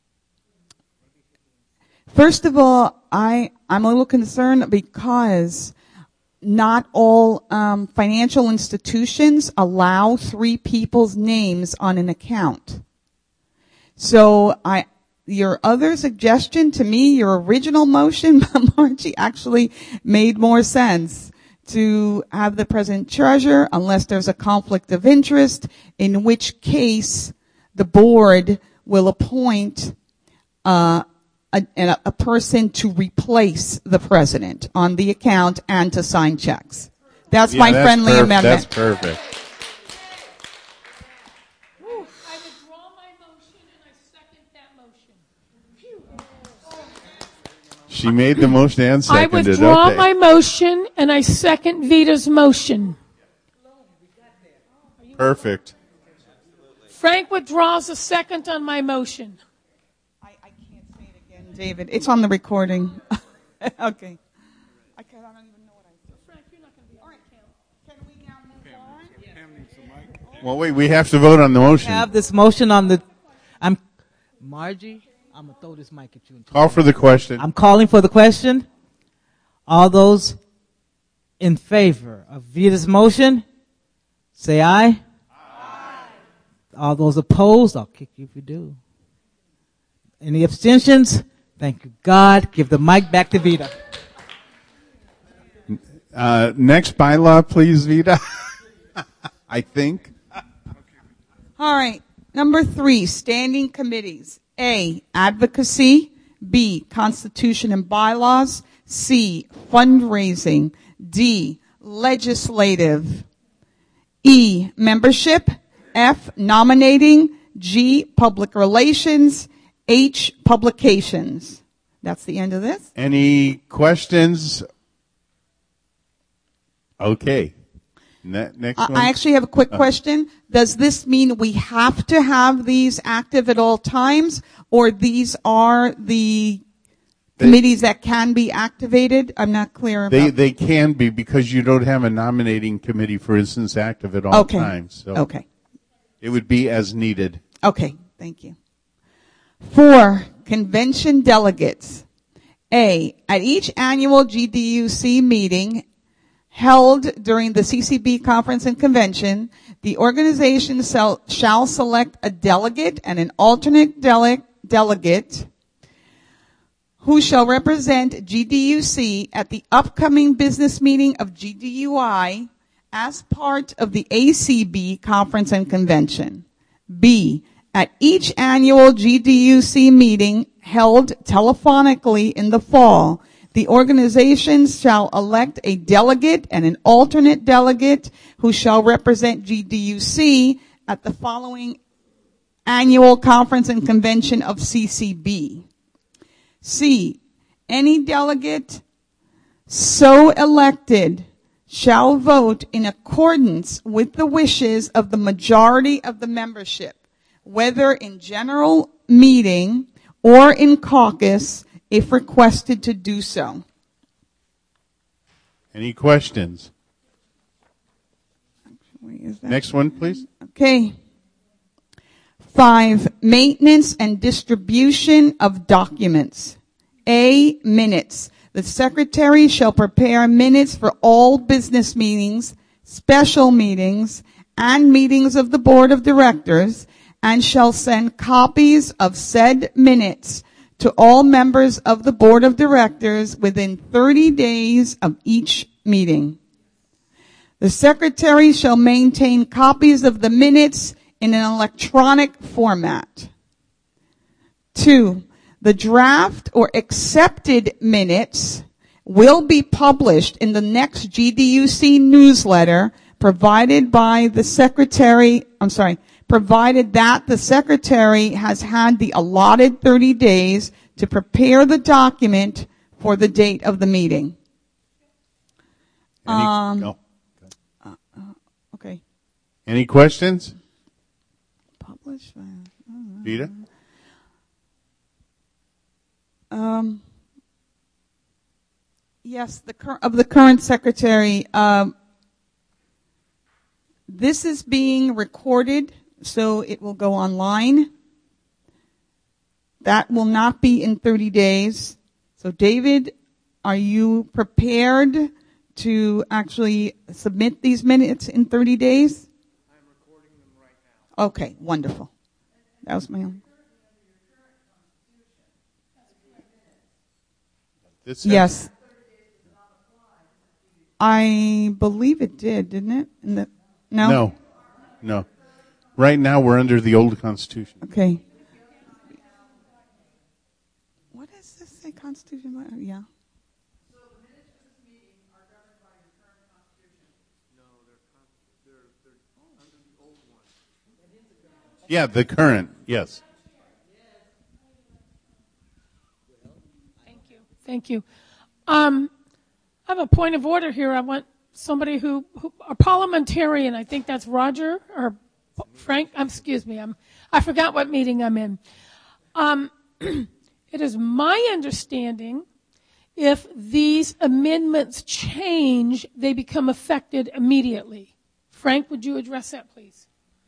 first of all, I I'm a little concerned because not all um, financial institutions allow three people's names on an account. So I, your other suggestion to me, your original motion, Margie, actually made more sense. To have the president treasurer unless there's a conflict of interest, in which case the board will appoint uh, a, a person to replace the president on the account and to sign checks. That's yeah, my that's friendly perf- amendment. That's perfect. I withdraw my motion and I second that motion. She made the motion and I seconded it. withdraw Okay. my motion and I second Vita's motion. Perfect. Frank withdraws a second on my motion. I, I can't say it again, David. It's on the recording. Okay. I can't, I don't even know what I said. Frank, you're not going to be on the count. Can we now move on? Well, wait, we have to vote on the motion. Have this motion on the. I'm Margie. I'm gonna throw this mic at you. Call for the question. I'm calling for the question. All those in favor of Vita's motion, say aye. Aye. All those opposed, I'll kick you if you do. Any abstentions? Thank you, God. Give the mic back to Vita. Uh, next bylaw, please, Vita. I think. All right. Number three, standing committees. A, advocacy. B, constitution and bylaws. C, fundraising. D, legislative. E, membership. F, nominating. G, public relations. H, publications. That's the end of this. Any questions? Okay. Ne- next I one. I actually have a quick Uh, question. Does this mean we have to have these active at all times, or these are the They- committees that can be activated? I'm not clear about They they can be because you don't have a nominating committee, for instance, active at all Okay. times. So Okay. It would be as needed. Okay, thank you. Four, convention delegates. A, at each annual G D U C meeting held during the C C B conference and convention, the organization shall, shall select a delegate and an alternate dele- delegate who shall represent G D U C at the upcoming business meeting of G D U I as part of the A C B conference and convention. B, at each annual G D U C meeting held telephonically in the fall, the organization shall elect a delegate and an alternate delegate who shall represent G D U C at the following annual conference and convention of C C B. C, any delegate so elected shall vote in accordance with the wishes of the majority of the membership, whether in general meeting or in caucus, if requested to do so. Any questions? Is that- Next one, please. Okay. Five, maintenance and distribution of documents. A, minutes. The secretary shall prepare minutes for all business meetings, special meetings, and meetings of the board of directors, and shall send copies of said minutes to all members of the board of directors within thirty days of each meeting. The secretary shall maintain copies of the minutes in an electronic format. Two, the draft or accepted minutes will be published in the next G D U C newsletter provided by the secretary, I'm sorry, provided that the secretary has had the allotted thirty days to prepare the document for the date of the meeting. Any, Um, no. uh, uh, okay. Any questions? Publish. uh, Vita? Um, yes, the cur- of the current secretary. Um, this is being recorded, so it will go online. That will not be in thirty days. So, David, are you prepared to actually submit these minutes in thirty days? I'm recording them right now. Okay, wonderful. That was my own. This Yes. I believe it did, didn't it? In the, no? No. No. Right now we're under the old Constitution. Okay. What does this say, Constitution? Yeah. Yeah, the current, yes. Thank you. Thank you. Um, I have a point of order here. I want somebody who, who a parliamentarian, I think that's Roger or Frank. Um, excuse me. I'm, I forgot what meeting I'm in. Um, it is my understanding if these amendments change, they become effective immediately. Frank, would you address that, please?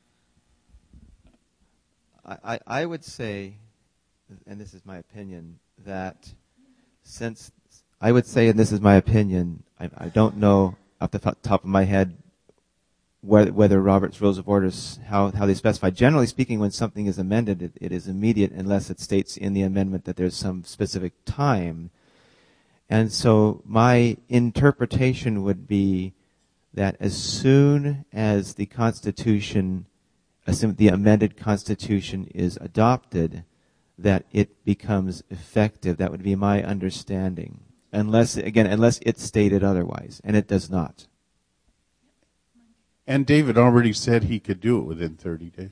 I, I would say, and this is my opinion, that since I would say, and this is my opinion, I, I don't know off the top of my head whether, whether Robert's Rules of Orders, how, how they specify. Generally speaking, when something is amended, it, it is immediate unless it states in the amendment that there's some specific time. And so my interpretation would be that as soon as the Constitution assume the amended Constitution is adopted, that it becomes effective. That would be my understanding. Unless, again, unless it's stated otherwise, and it does not. And David already said he could do it within thirty days.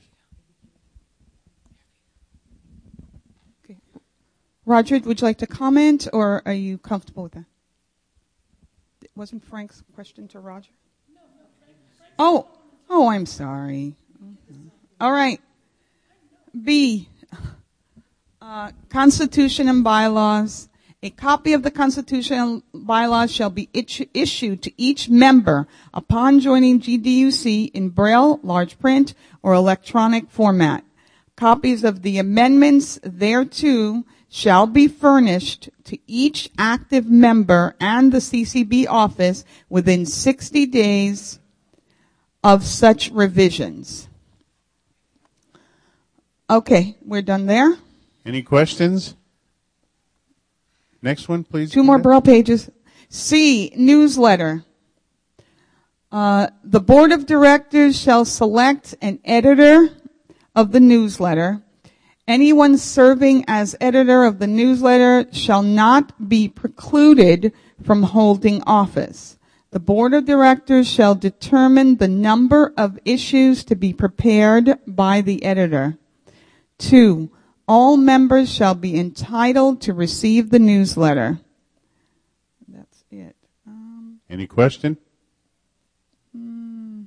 Okay. Roger, would you like to comment, or are you comfortable with that? Wasn't Frank's question to Roger? Oh, oh, I'm sorry. All right. B, uh, Constitution and bylaws. A copy of the Constitution and bylaws shall be itch- issued to each member upon joining G D U C in Braille, large print, or electronic format. Copies of the amendments thereto shall be furnished to each active member and the C C B office within sixty days of such revisions. Okay, we're done there. Any questions? Next one, please. Two more Braille pages. C, newsletter. Uh, the board of directors shall select an editor of the newsletter. Anyone serving as editor of the newsletter shall not be precluded from holding office. The board of directors shall determine the number of issues to be prepared by the editor. Two, all members shall be entitled to receive the newsletter. That's it. Um, Any question? hmm.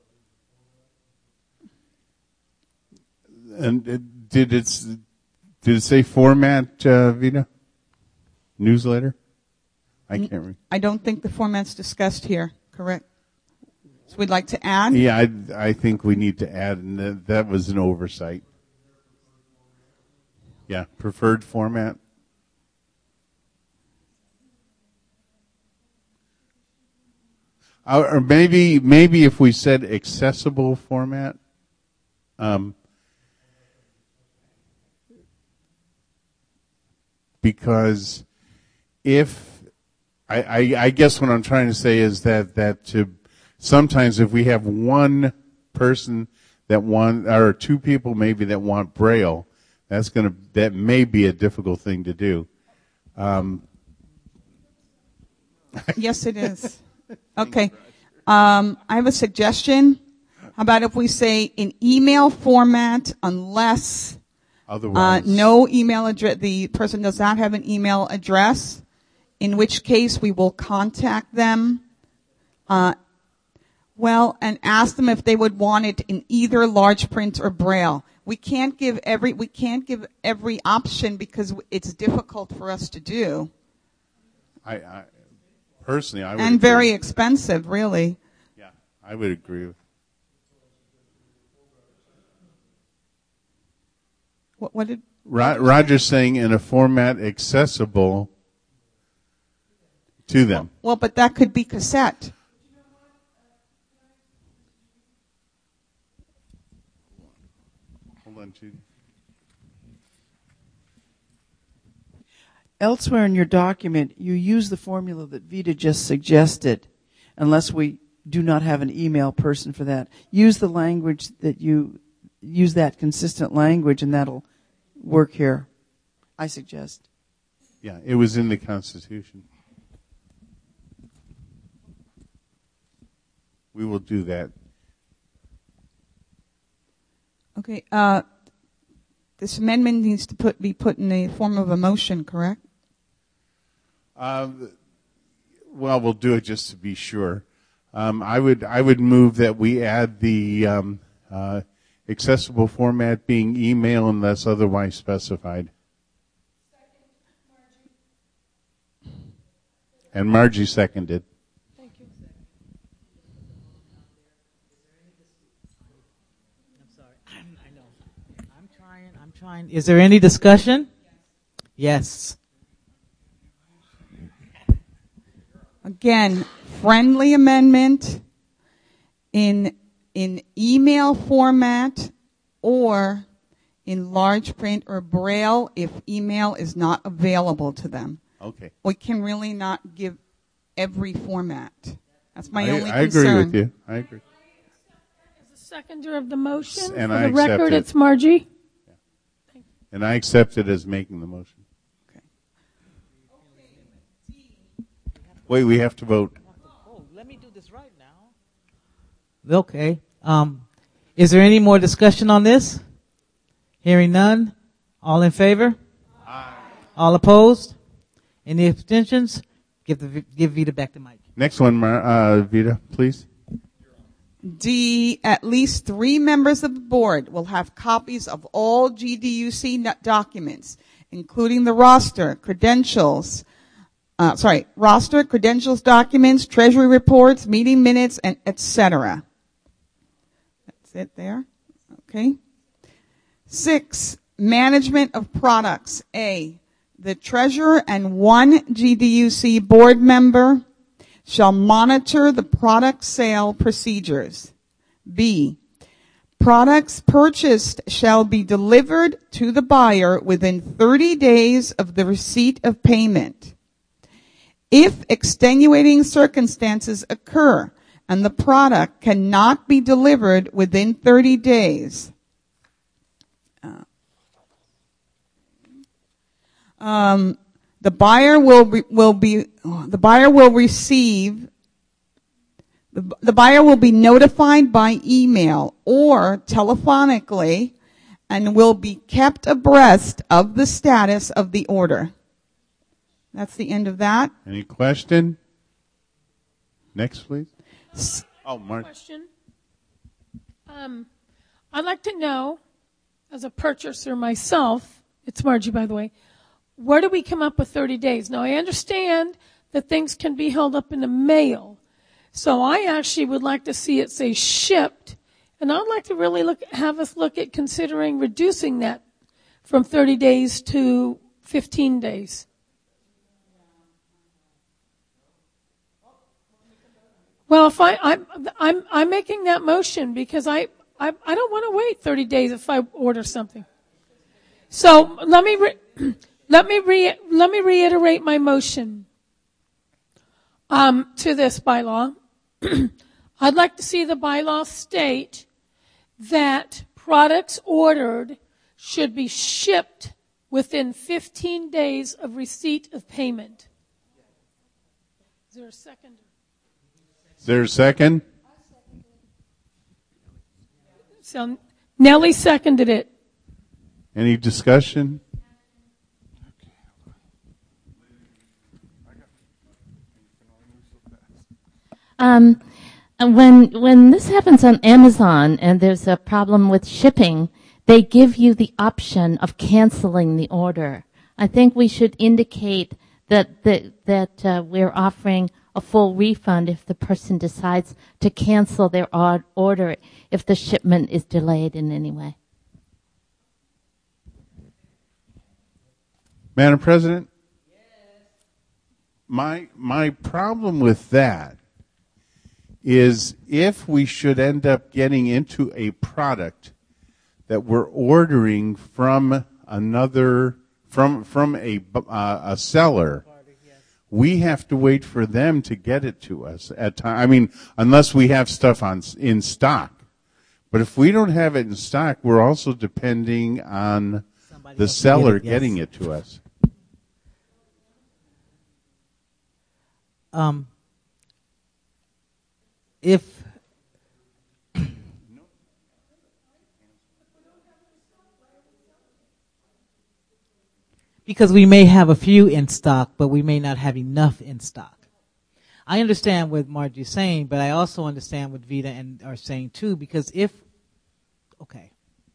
And uh, did it did it say format, uh, Vita? Newsletter? I can't remember. I don't think the format's discussed here, correct? So we'd like to add? Yeah, I, I think we need to add, and that, that was an oversight. Yeah, preferred format. Uh, or maybe maybe if we said accessible format. Um, because if I, I, I guess what I'm trying to say is that that to sometimes if we have one person that want or two people maybe that want Braille, that's gonna that may be a difficult thing to do. Um, Yes, it is. Okay. Um, I have a suggestion. How about if we say in email format unless Otherwise. uh, no email address, the person does not have an email address, in which case we will contact them, uh, well, and ask them if they would want it in either large print or braille. We can't give every, we can't give every option because it's difficult for us to do. I, I personally, I would And agree. very expensive, really. Yeah, I would agree with. What, what did Ro- Roger's saying in a format accessible to them. Well, but that could be cassette. Hold on, Judy. Elsewhere in your document, you use the formula that Vita just suggested, unless we do not have an email person for that. Use the language that you, use that consistent language, and that'll work here, I suggest. Yeah, it was in the Constitution. We will do that. Okay. Uh, this amendment needs to put, be put in the form of a motion, correct? Um, well, we'll do it just to be sure. Um, I would I would move that we add the um, uh, accessible format being email unless otherwise specified. And Margie seconded. Thank you. I'm sorry. I'm, I know. I'm trying. I'm trying. Is there any discussion? Yes. Again, friendly amendment in in email format or in large print or braille if email is not available to them. Okay. We can really not give every format. That's my I, only I concern. agree with you. I agree. As the seconder of the motion, And for I the accept record, it. it's Margie. And I accept it as making the motion. Wait, we have to vote. Oh, let me do this right now. Okay. Um, is there any more discussion on this? Hearing none. All in favor? Aye. All opposed? Any abstentions? Give the give Vita back the mic. Next one, Mar- uh, Vita, please. D, at least three members of the board will have copies of all G D U C documents, including the roster, credentials, uh, sorry, roster, credentials documents, treasury reports, meeting minutes, and et cetera. That's it there. Okay. Six, management of products. A, the treasurer and one G D U C board member shall monitor the product sale procedures. B, products purchased shall be delivered to the buyer within thirty days of the receipt of payment. If extenuating circumstances occur and the product cannot be delivered within thirty days, uh, um, the buyer will be, will be the buyer will receive the, the buyer will be notified by email or telephonically and will be kept abreast of the status of the order. That's the end of that. Any question? Next, please. Oh, Mark. Question. Um, I'd like to know, as a purchaser myself, it's Margie, by the way, where do we come up with thirty days? Now, I understand that things can be held up in the mail. So I actually would like to see it say shipped. And I'd like to really look, have us look at considering reducing that from thirty days to fifteen days. Well, if I, I'm, I'm, I'm making that motion because I, I, I don't want to wait thirty days if I order something. So let me, re- let me re- let me reiterate my motion um, to this bylaw. I'd like to see the bylaw state that products ordered should be shipped within fifteen days of receipt of payment. Is there a second? Is there a second? So Nellie seconded it. Any discussion? Um, and when when this happens on Amazon and there's a problem with shipping, they give you the option of canceling the order. I think we should indicate that that, that uh, we're offering a full refund if the person decides to cancel their od- order if the shipment is delayed in any way. Madam President? My my problem with that is if we should end up getting into a product that we're ordering from another from from a uh, a seller, we have to wait for them to get it to us at time. I mean, unless we have stuff on in stock. But if we don't have it in stock, we're also depending on Somebody the seller get it, yes. getting it to us. Um, if because we may have a few in stock, but we may not have enough in stock. I understand what Margie's saying, but I also understand what Vita and are saying too, because if, okay.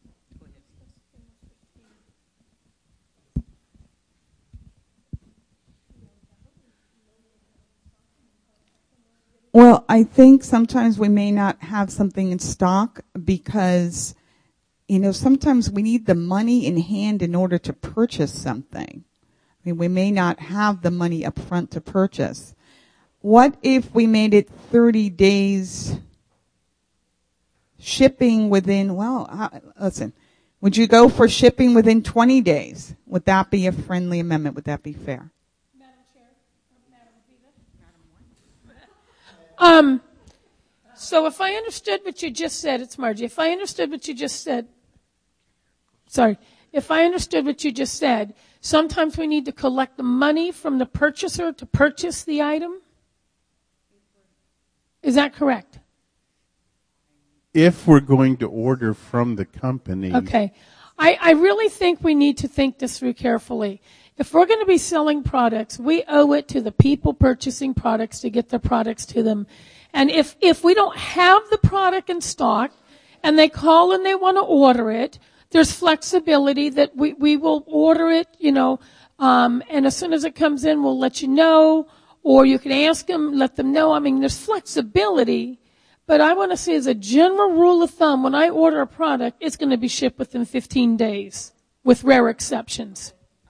Well, I think sometimes we may not have something in stock because, you know, sometimes we need the money in hand in order to purchase something. I mean, we may not have the money up front to purchase. What if we made it thirty days shipping within, well, uh, listen, would you go for shipping within twenty days? Would that be a friendly amendment? Would that be fair? Um, so if I understood what you just said, it's Margie. If I understood what you just said, sorry, if I understood what you just said, sometimes we need to collect the money from the purchaser to purchase the item? Is that correct? If we're going to order from the company. Okay. I, I really think we need to think this through carefully. If we're going to be selling products, we owe it to the people purchasing products to get their products to them. And if, if we don't have the product in stock and they call and they want to order it, there's flexibility that we, we will order it, you know, um, and as soon as it comes in, we'll let you know, or you can ask them, let them know. I mean, there's flexibility, but I want to say as a general rule of thumb, when I order a product, it's going to be shipped within fifteen days, with rare exceptions.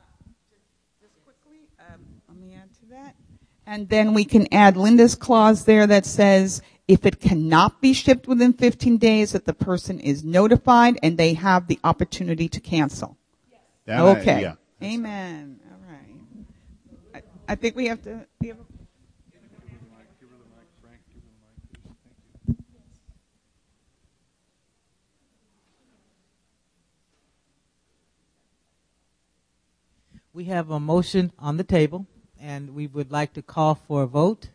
And then we can add Linda's clause there that says if it cannot be shipped within fifteen days, that the person is notified and they have the opportunity to cancel. That okay. I, yeah. Amen. All right. I, I think we have to. We have a We have a motion on the table, and we would like to call for a vote.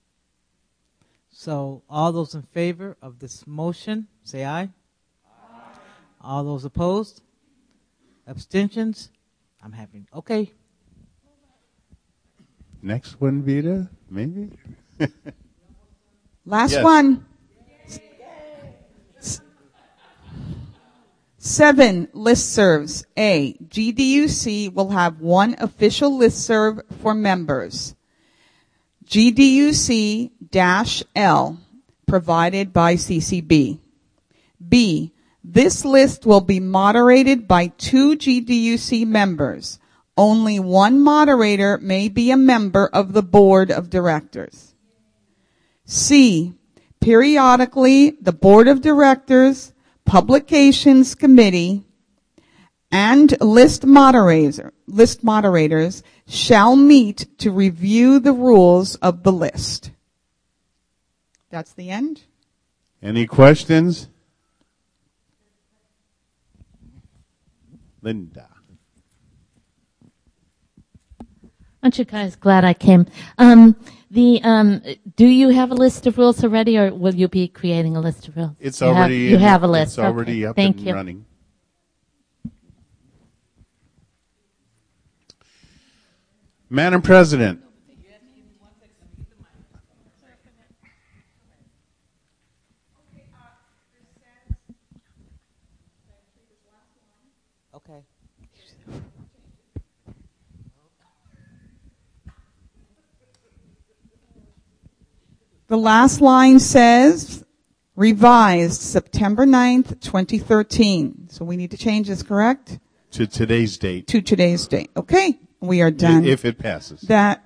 So all those in favor of this motion, say aye. Aye. All those opposed? Abstentions? I'm having, okay. Next one, Vita, maybe? Last Yes. one. Seven listservs. A, G D U C will have one official listserv for members. G D U C-L, provided by C C B. B, this list will be moderated by two G D U C members. Only one moderator may be a member of the board of directors. C, periodically the board of directors, Publications Committee, and list moderator, list moderators shall meet to review the rules of the list. That's the end. Any questions? Linda. Aren't you guys glad I came? Um, the um, do you have a list of rules already, or will you be creating a list of rules? It's you already have, you in, have a list. It's already okay. up Thank and you. running. Madam President. Okay. The last line says, revised September ninth, twenty thirteen. So we need to change this, correct? To today's date. To today's date. Okay. We are done. If it passes. That.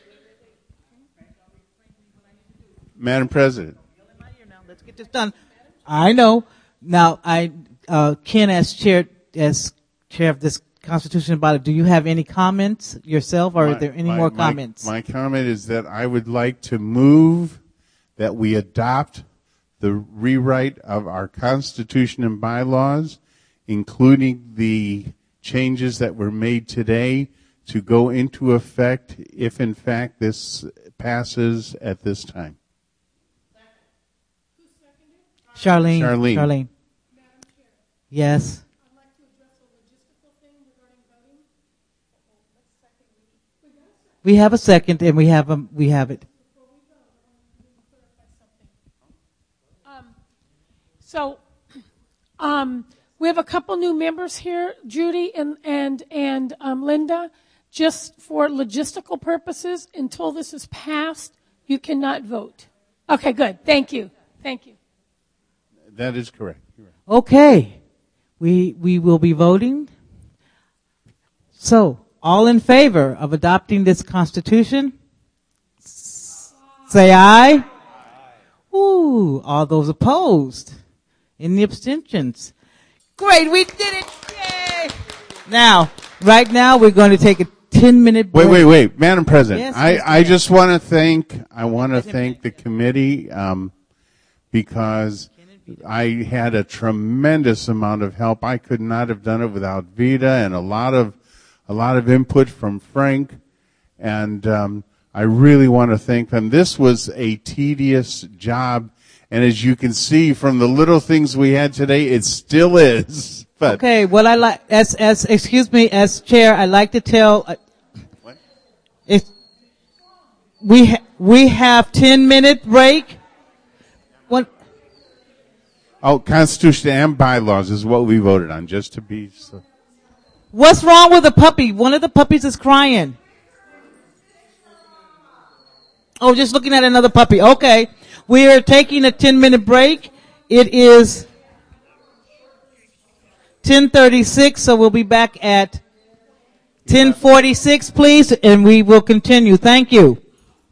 Madam President. Let's get this done. I know. Now, I, uh, Ken, as chair, as chair of this constitutional body, do you have any comments yourself, or My- are there any my- more my- comments? My comment is that I would like to move that we adopt the rewrite of our Constitution and bylaws, including the changes that were made today, to go into effect if, in fact, this passes at this time. Charlene. Charlene. Charlene. Yes. We have a second, and we have a, we have it. So, um, we have a couple new members here, Judy and and and um, Linda. Just for logistical purposes, until this is passed, you cannot vote. Okay, good. Thank you. Thank you. That is correct. Okay. We we will be voting. So, all in favor of adopting this Constitution? Say aye. Ooh, all those opposed? Any abstentions? Great, we did it! Yay! Now, right now, we're going to take a ten-minute break. Wait, wait, wait, Madam President. Yes, I, Mister I just want to thank I want to thank the committee um, because I had a tremendous amount of help. I could not have done it without Vita and a lot of a lot of input from Frank, and um, I really want to thank them. This was a tedious job, and as you can see from the little things we had today, it still is. But Okay, well, I like, as, as, excuse me, as chair, I like to tell, uh, if we, ha- we have ten minute break. What? oh, Constitution and bylaws is what we voted on, just to be so. What's wrong with the puppy? One of the puppies is crying. Oh, just looking at another puppy. Okay. We are taking a ten minute break. It is ten thirty-six, so we'll be back at ten forty-six, please, and we will continue. Thank you.